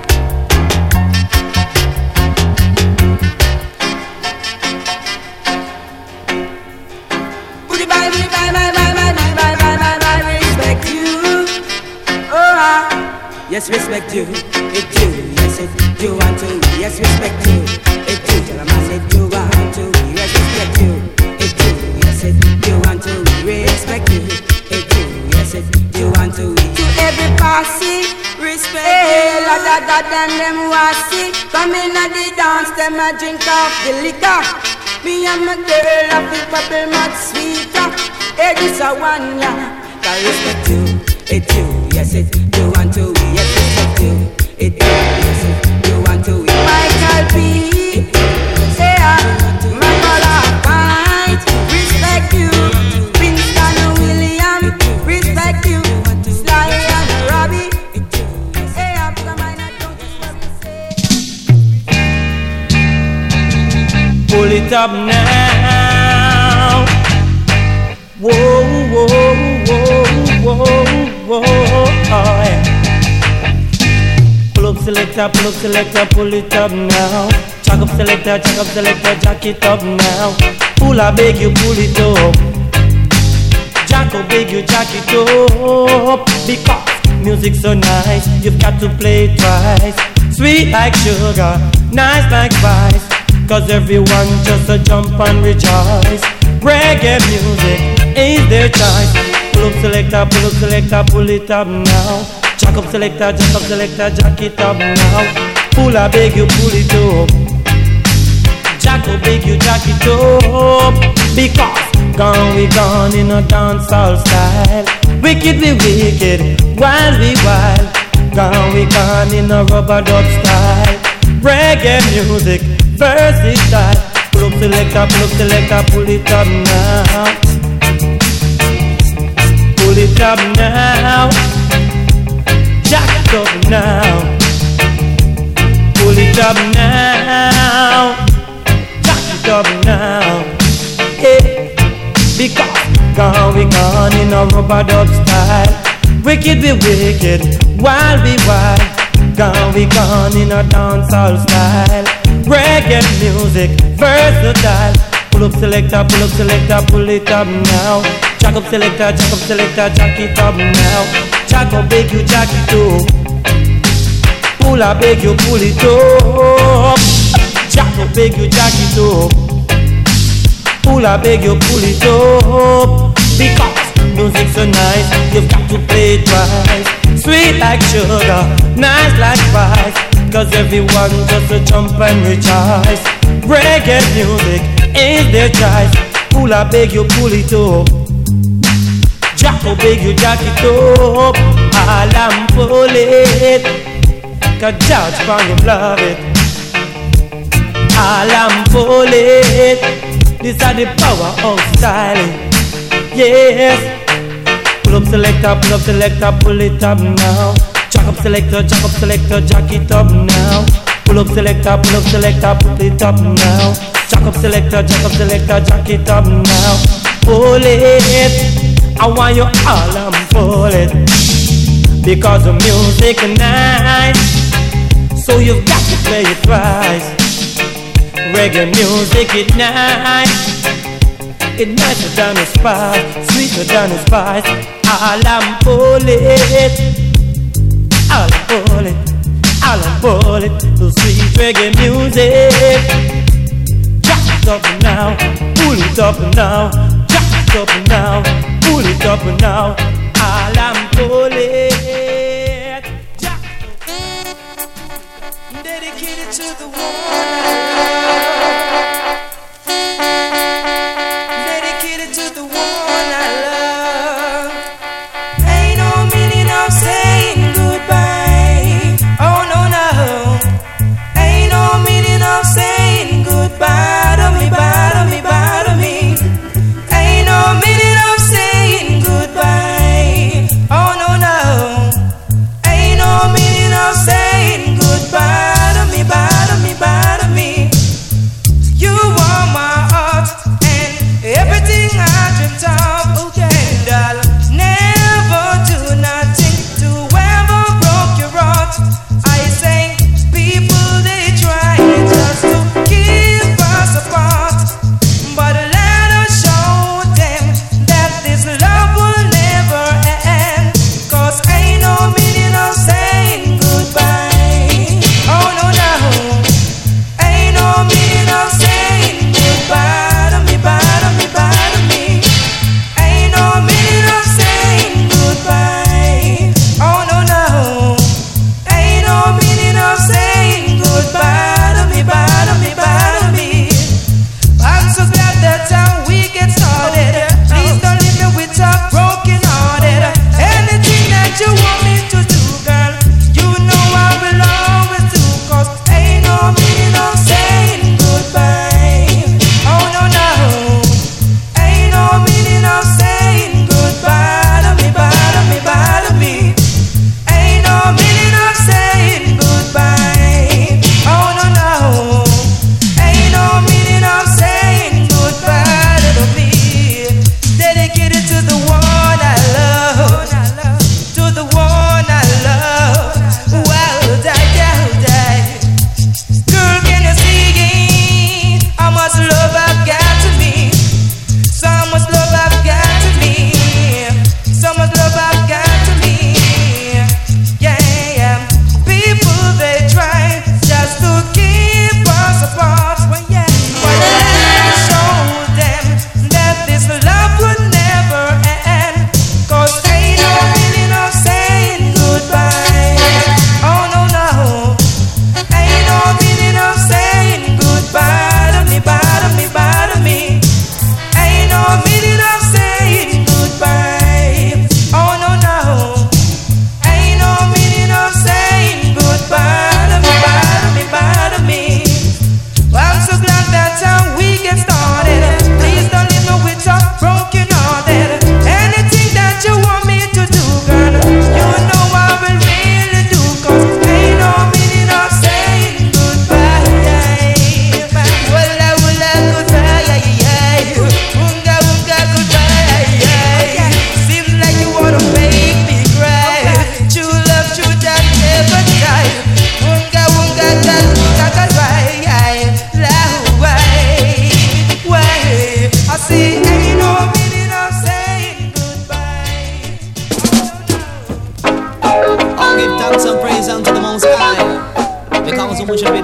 Bye bye bye bye bye bye bye bye bye bye. Respect you. Oh, yes respect you. It do, yes it do, and to we. Yes respect you. It do, tell a man it do, and to we. Yes respect you. It do, yes it do, and to we. Respect you. It do, yes it do, and to we. To every posse, respect. Hey, la da da da, them wassy. Come in at the dance, them a drink off the liquor. Me and my girl, I feel bubble much sweeter. Hey, this a one ya. God respect you. It do, yes it do, and to we. Yes respect you. It do, yes it do, and to we. Michael B. Yeah, Michael White. Respect you. Winston William. Respect you. Sly and Robbie. Hey, I'm coming, I don't just what we say. Pull it up now. Whoa, whoa, whoa, whoa, whoa, oh, yeah. Pull up selector, pull it up now. Jack up selector, jack it up now. Pull, I beg you, pull it up. Jack, oh, beg you, jack it up. Because music's so nice, you've got to play it twice. Sweet like sugar, nice like spice. Cause everyone just a jump and rejoice. Reggae music is their choice. Pull up selector, pull it up now. Jack up selector, jack it up now. Pull, I beg you, pull it up. Jack up, beg you, jack it up. Because gone we gone in a dancehall style. Wicked we wicked, wild we wild. Gone we gone in a rubber dub style. Reggae music, versatile. Pull up selector, pull it up now. Pull it up now. Jack it up now. Pull it up now. Jack it up now. Yeah. Because gone we gone in a rubber dub style. Wicked we wicked, wild we wild. Gone we gone in a dancehall style. Reggae music, versatile. Pull up selector, pull it up now. Jack up selector, jack it up now. Jack up, beg you, jack it up. Pull, I beg you, pull it up. Jack up, beg you, jack it up. Pull, I beg you, pull it up. Because music's so nice, you've got to play it twice. Sweet like sugar, nice like spice. Cause everyone just a jump and rejoice. Reggae music is their choice. Pull, I beg you, pull it up. Jack, oh, beg you, jack it up. All I'm pull it. Cause George Pan, you love it. All I'm pull it. This are the power of styling. Yes. Pull up selector, pull it up now. Jack up selector, jack it up now. Pull up selector, pull it up now. Jack up selector, jack it up now. Pull it, I want you all and pull it. Because the music nice, so you've got to play it twice. Reggae music is nice. It's nicer than a spice, sweeter than a spice. All I'm pull it, all I'm pull it, all I'm pull it. The sweet reggae music. Jack it up now, pull it up now. Jack it up now, pull it up now. All I'm pull it. Jack it up. Dedicated to the one I love. Bye to me. Ain't no meaning of saying goodbye.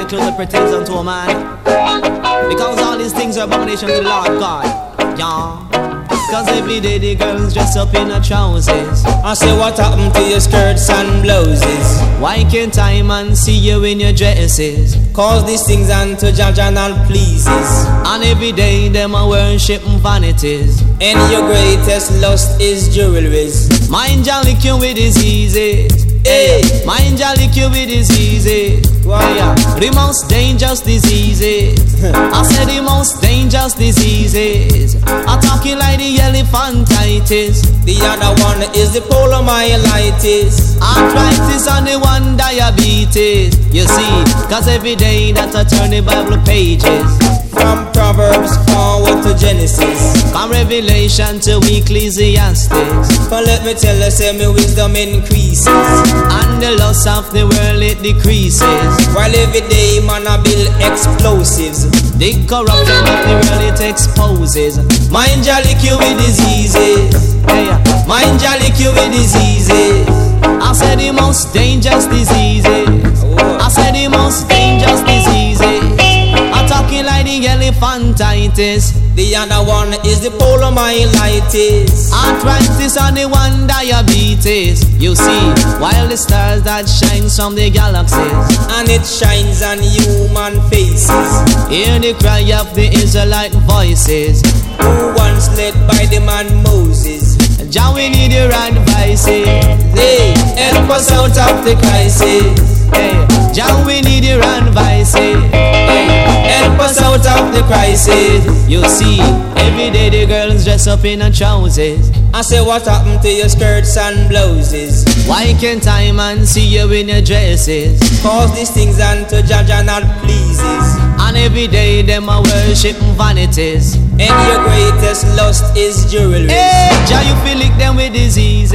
clothes that pertains unto a man. Because all these things are abomination to the Lord God. Yeah. Cause every day the girls dress up in her trousers. I say what happened to your skirts and blouses? Why can't I man see you in your dresses? Cause these things unto Jaja and pleases. And every day them a worship vanities. And your greatest lust is jewelries. Mind ya lick you with diseases. Hey, mind ya lick you with diseases. Why? The most dangerous diseases. I said the most dangerous diseases. I'm talking like the elephantitis. The other one is the polymyelitis. Arthritis and the one diabetes. You see, cause every day that I turn the Bible pages. From Proverbs forward to Genesis. From Revelation to Ecclesiastes. But let me tell you, say my wisdom increases. And the loss of the world it decreases. While every day man I build explosives. The corruption of the world it exposes. Mind ya lick you with diseases. Hey, mind ya lick you with diseases. I said the most dangerous diseases. I said the most dangerous diseases. I'm talking like the elephantitis. The other one is the polymyelitis. Arthritis and the one diabetes. You see, while the stars that shines from the galaxies, and it shines on human faces. Hear the cry of the Israelite voices, who once led by the man Moses. Jah, we need your advices. Hey, help us out of the crisis. Hey, Jah, we need your advices. Hey, help us out of the crisis. You see, every day the girls dress up in her trousers. I say what happened to your skirts and blouses? Why can't I man see you in your dresses? Cause these things unto Jaja not pleases. And every day them a worship vanities. And your greatest lust is jewelry. Hey, Jah, you feel lick them with diseases.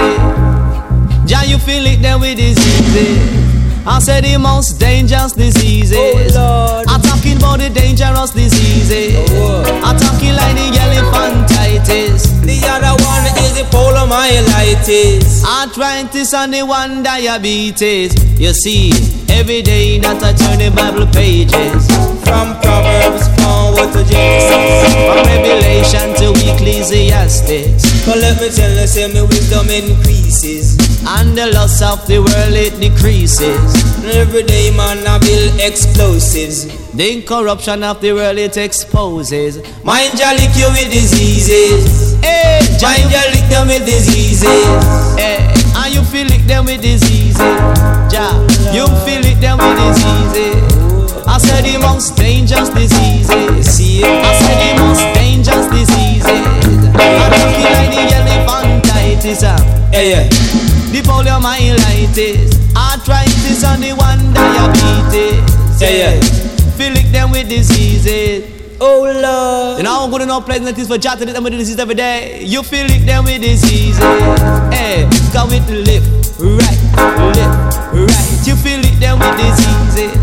Jah, you feel lick them with diseases. I said the most dangerous diseases. Oh Lord, I'm talking about the dangerous diseases. I'm talking like the elephantitis. The other one is the polymyelitis. Arthritis and the one diabetes. You see, every day that I turn the Bible pages. From Proverbs forward to Genesis. From Revelation to Ecclesiastes. But let me tell you, say my wisdom increases. And the loss of the world it decreases. Every day man I build explosives. The corruption of the world it exposes. Mind ya lick you with diseases. Hey, mind ya lick them with diseases. Hey, and you feel lick them with diseases. Jah, you feel lick them with diseases. I said the most dangerous diseases. See, I said the most dangerous diseases. I'm talking like the elephantitis. Yeah. The poliomyelitis, arthritis and the one diabetes. Yeah. Feel lick them with diseases. Oh Lord, you know how good enough pleasant it is for Jah to lick them with disease every day. You feel lick them with diseases. Hey, go with the left, right. You feel lick them with diseases.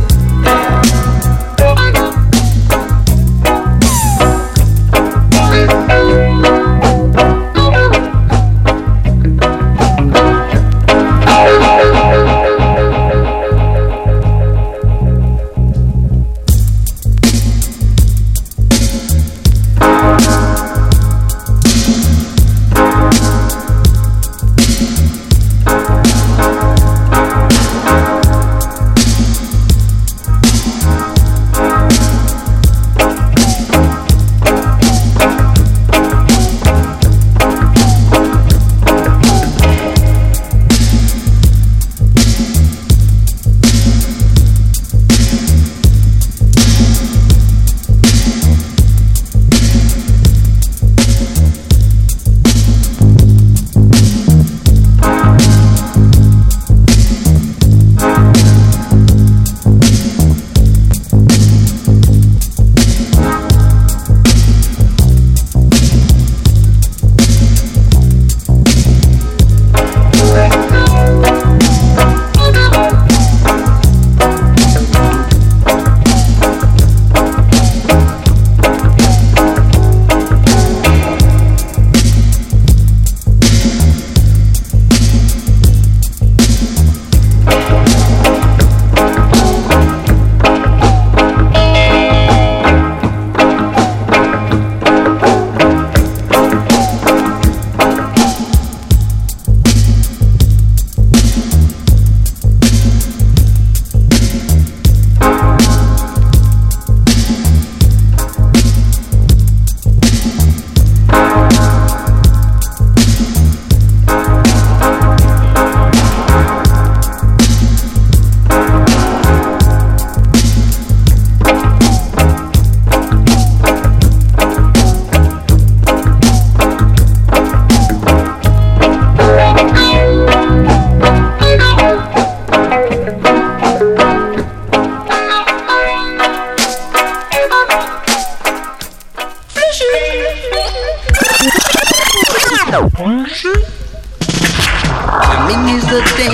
Jamming is the thing.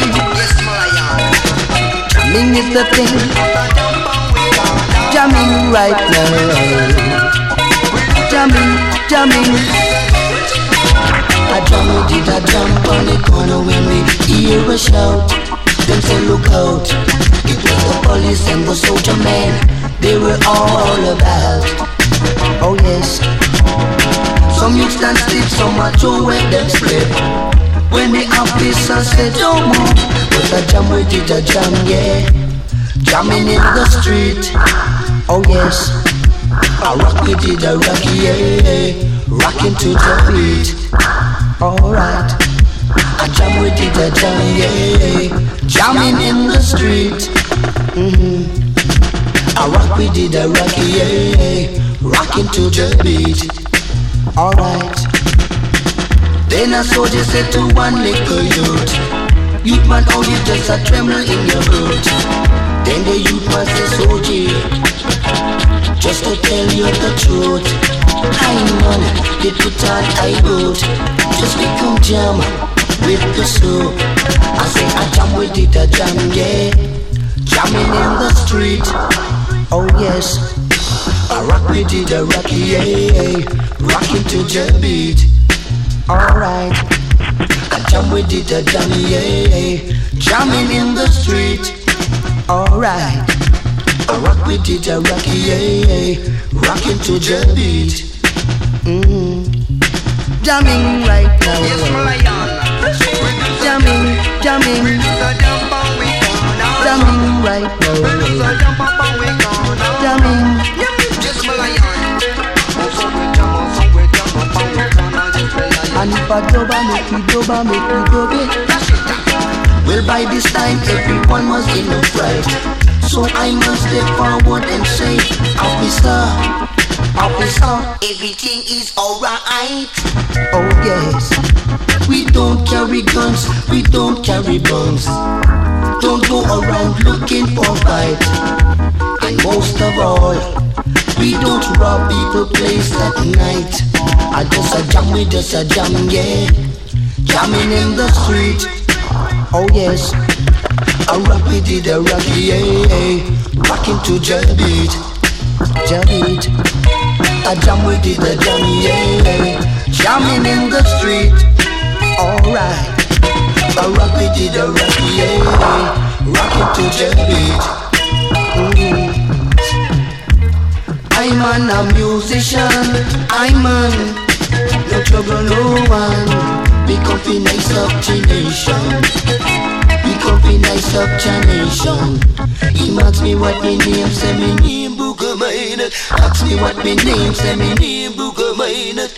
Jamming is the thing. Jamming right now. Jamming. I jam, we did a jump on the corner when we hear a shout. Them say look out. It was the police and the soldier men. They were all about. Oh yes. Some youths stand still, some are too wet, them slip. When the officer said don't move, but a jam, we did a jam, yeah. Jamming in the street. Oh yes. A rock, we did a rock, yeah. Rocking to the beat. Alright. A jam, we did a jam, yeah. Jamming in the street. A rock, we did a rock, yeah. Rocking to the beat. Alright. Then a soldier said to one little youth, youth man, oh you just a tremble in your boot. Then the youth man said, soldier, just to tell you the truth, I man, they put on I boot. Just become jam with the soup. I say a jam, we did a jam, yeah. Jamming in the street. Oh yes. A rock, we did a rock, yeah. Rocking to the beat. Alright. A jam, we did a jam, yeah. Jamming in the street. Alright. A rock, we did a rock, yeah. Rocking to the beat. Jamming right now. Yes, Malayan. Jamming. Jamming right now. Jamming. Yes, Malayan. And if I make it dub it. Well, by this time everyone was in a fright, so I must step forward and say, Officer, everything is alright. Oh yes. We don't carry guns, we don't carry bombs. Don't go around looking for fight. And most of all, we don't rob people place at night. I just a jam, we just a jam, yeah. Jamming in the street. Oh yes. A rock, we did a rock, yeah. Rocking to the beat. A jam, we did a jam, yeah. Jamming in the street. Alright. A rock, we did a rock, yeah. Rocking to the beat. I'm a musician. I'm no trouble, no one. We comfy nice up to nation. We comfy nice up to nation. He asks me what my name, say me name Booker Mine. Ask me what my name, say me name Booker Mine.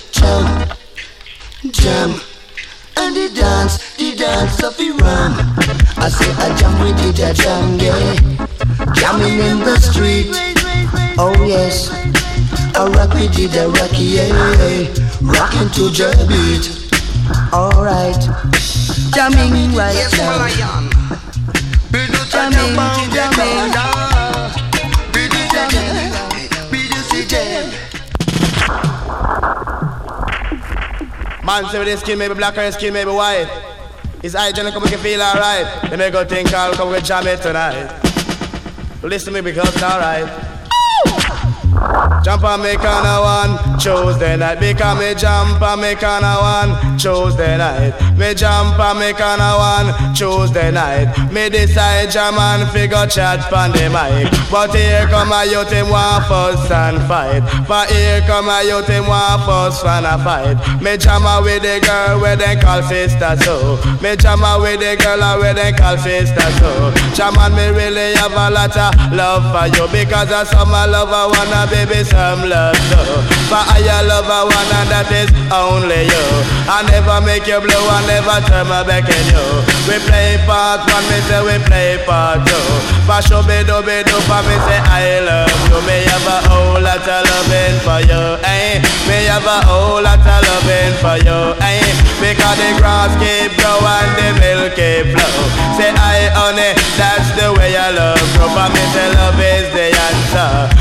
Jam, and the dance of the ram. I say a jam, we did a jam, yeah. Jamming in the street. Oh yes. A rock, we did a rock, yeah. Rocking to the beat. Alright. Jamming right now. Man, say with this skin maybe black or skin maybe white. It's hygienic, come we can feel alright. They make a think I'll come we jam it tonight. Listen to me because it's alright. Jump and make on a one Tuesday night. Because me jump and make on a one Tuesday night. Me jump and make on a one Tuesday night. Me decide jam and figure chat pan the mic. But here come a youth him want fuss and fight. But here come a youth him want fuss and a fight. Me jam with the girl where they call sister so. Me jam with the girl where they call sister so. Jam and me really have a lot of love for you. Because of some I love I wanna baby some love so. But I love a one and that is only you. I never make you blue, I never turn my back on you. We play part one, me say we play part two. But show be do for me say I love you. Me have a whole lot of loving for you, eh? Me have a whole lot of loving for you, eh? Because the grass keep grow and the milk keep flow. Say I honey, that's the way I love you. For me say love is the answer.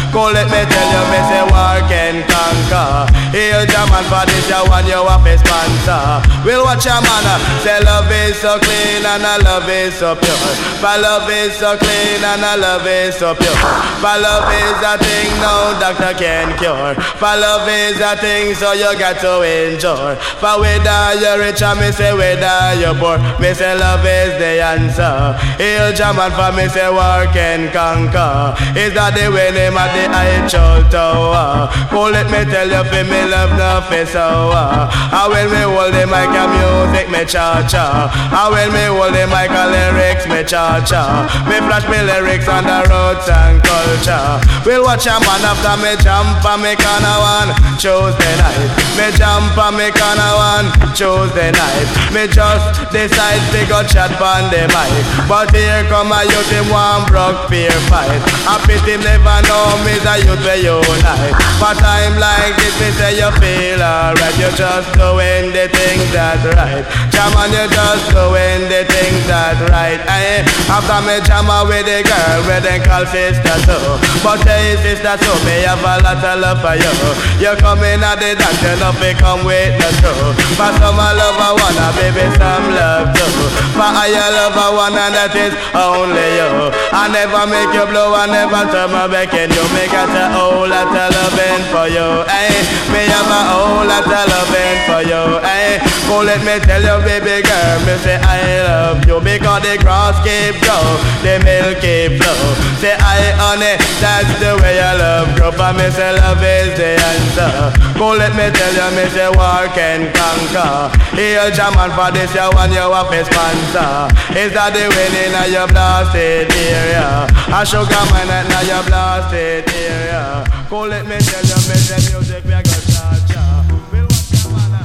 Go let me tell you, me say war can conquer. Hail German for this your one you have a sponsor. We'll watch a man say love is so clean and a love is so pure. For love is so clean and a love is so pure. For love is a thing no doctor can cure. For love is a thing so you got to endure. For whether you're rich or me say whether you're poor, me say love is the answer. Hail German for me say war can conquer. Is that the way name of the Eiffel Tower? Oh let me tell you for me love nothing sour. And when me hold the mic and music me cha-cha. And when me hold the mic and lyrics me cha-cha. Me flash me lyrics on the roots and culture. We'll watch a man after me jump and me corner one Tuesday night. Me jump and me corner one Tuesday night. Me just decide to go chat on the mic. But here come a youth him one broke fear fight. I pity him never know me the youth we unite. For time like this me say you feel alright. You just doing the things that's right. Jam on you just doing the things that's right. Aye. After me jam with the girl where they call sister so. But hey sister so me have a lot of love for you. You come in at the dance you know fi come with the show. For some I love I wanna baby some love too. For I love I wanna that is only you. I never make you blow, I never turn my back and you. Me got a whole lot of loving for you. Aye. Me have a whole lot of loving for you. Aye. Go let me tell you baby girl, me say I love you. Because the grass keep grow, the milk keep flow. Say I honey, that's the way I love grow. For me say love is the answer. Go let me tell you, me say war can conquer. Here German for this you one you have a sponsor. Is that the winning of your blasted area? I sugar man at now your blasted area. Go let me tell you, me say music we got cha-cha. We'll watch your man.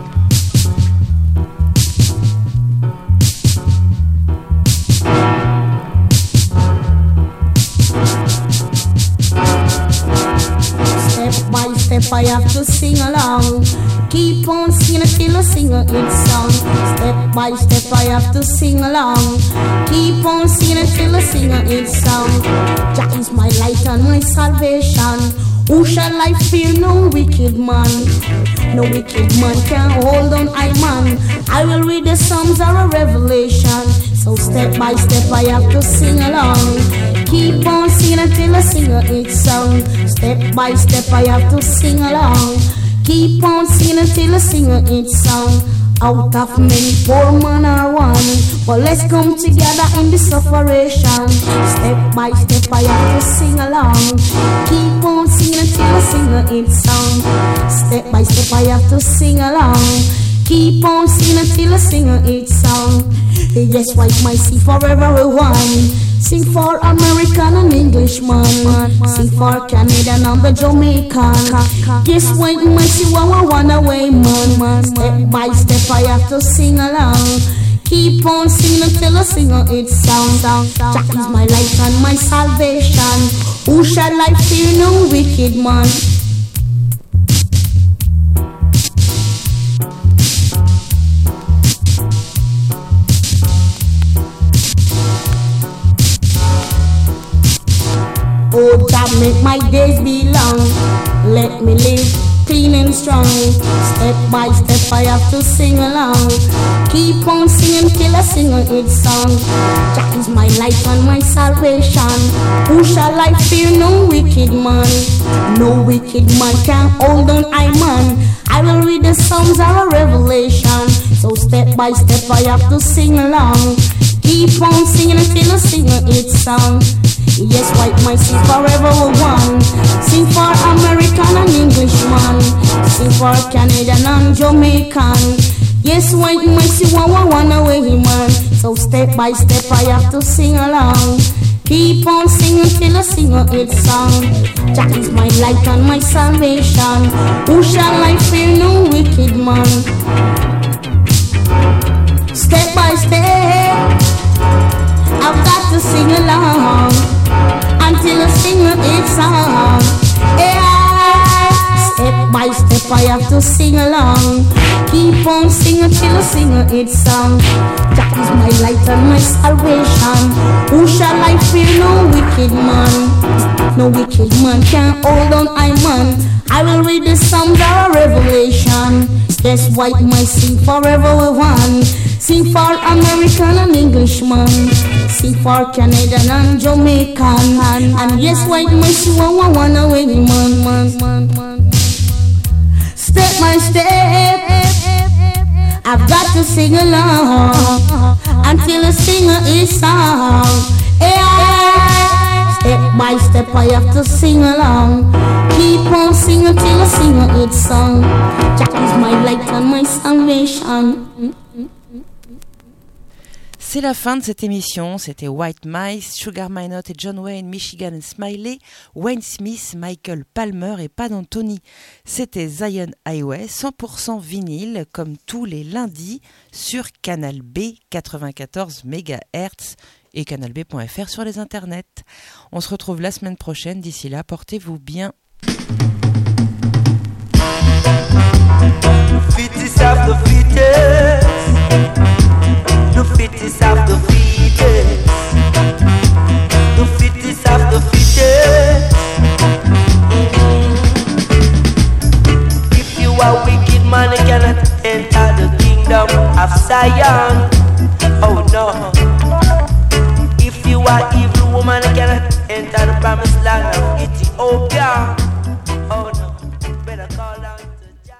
Step by step I have to sing along. Keep on singing till I sing a hit song. Step by step I have to sing along. Keep on singing till I sing a hit song. Jah is my light and my salvation. Who shall I fear? No wicked man. No wicked man can hold on I man. I will read the Psalms or a Revelation. So step by step I have to sing along. Keep on singing till I sing a hit song. Step by step I have to sing along. Keep on singing till I sing a hit song. Out of many, 4 man are one. But let's come together in this separation. Step by step I have to sing along. Keep on singing till I sing a hit song. Step by step I have to sing along. Keep on singing till I sing a hit song. Yes, wipe my sea forever we one. Sing for American and Englishman. Sing for Canadian and the Jamaican. Yes, wipe my sea one away man. Step by step I have to sing along. Keep on singing till I sing a hit sound. Jah is my life and my salvation. Who shall I fear? No wicked man. Oh, Jah make my days be long. Let me live clean and strong. Step by step I have to sing along. Keep on singing till I sing a hit song. Jah is my life and my salvation. Who shall I fear? No wicked man. No wicked man can hold on I man. I will read the Psalms or a Revelation. So step by step I have to sing along. Keep on singing until I sing a hit song. Yes, wipe my sea forever one. Sing for American and Englishman. Sing for Canadian and Jamaican. Yes, wipe my sea one away man. So step by step I have to sing along. Keep on singing till I sing a hit song. Jah is my light and my salvation. Who shall I fear? No wicked man. Step by step I've got to sing along until I sing a hit song. Yeah. Step by step I have to sing along. Keep on singing till I sing its song. Jack is my light and my salvation. Who shall I fear? No wicked man. No wicked man can hold on, I man. I will read the Psalms or Revelation. Yes, white might sing forever with one. Sing for American and Englishman. Sing for Canadian and Jamaican. And yes, white might sing one away, man. Step by step, I've got to sing along until the singer is sung. Step by step I have to sing along. Keep on singing till the singer is sung. Jack is my light and my salvation. C'est la fin de cette émission. C'était White Mice, Sugar Minott et John Wayne, Michigan Smiley, Wayne Smith, Michael Palmer et Pan Anthony. C'était Zion Highway, 100% vinyle, comme tous les lundis, sur Canal B 94 MHz et canalb.fr sur les internets. On se retrouve la semaine prochaine. D'ici là, portez-vous bien. Fittest of the fittest. The fittest of the fittest. The fittest of the fittest. If you are wicked man, you cannot enter the kingdom of Zion. Oh no. If you are evil woman, you cannot enter the promised land of Ethiopia.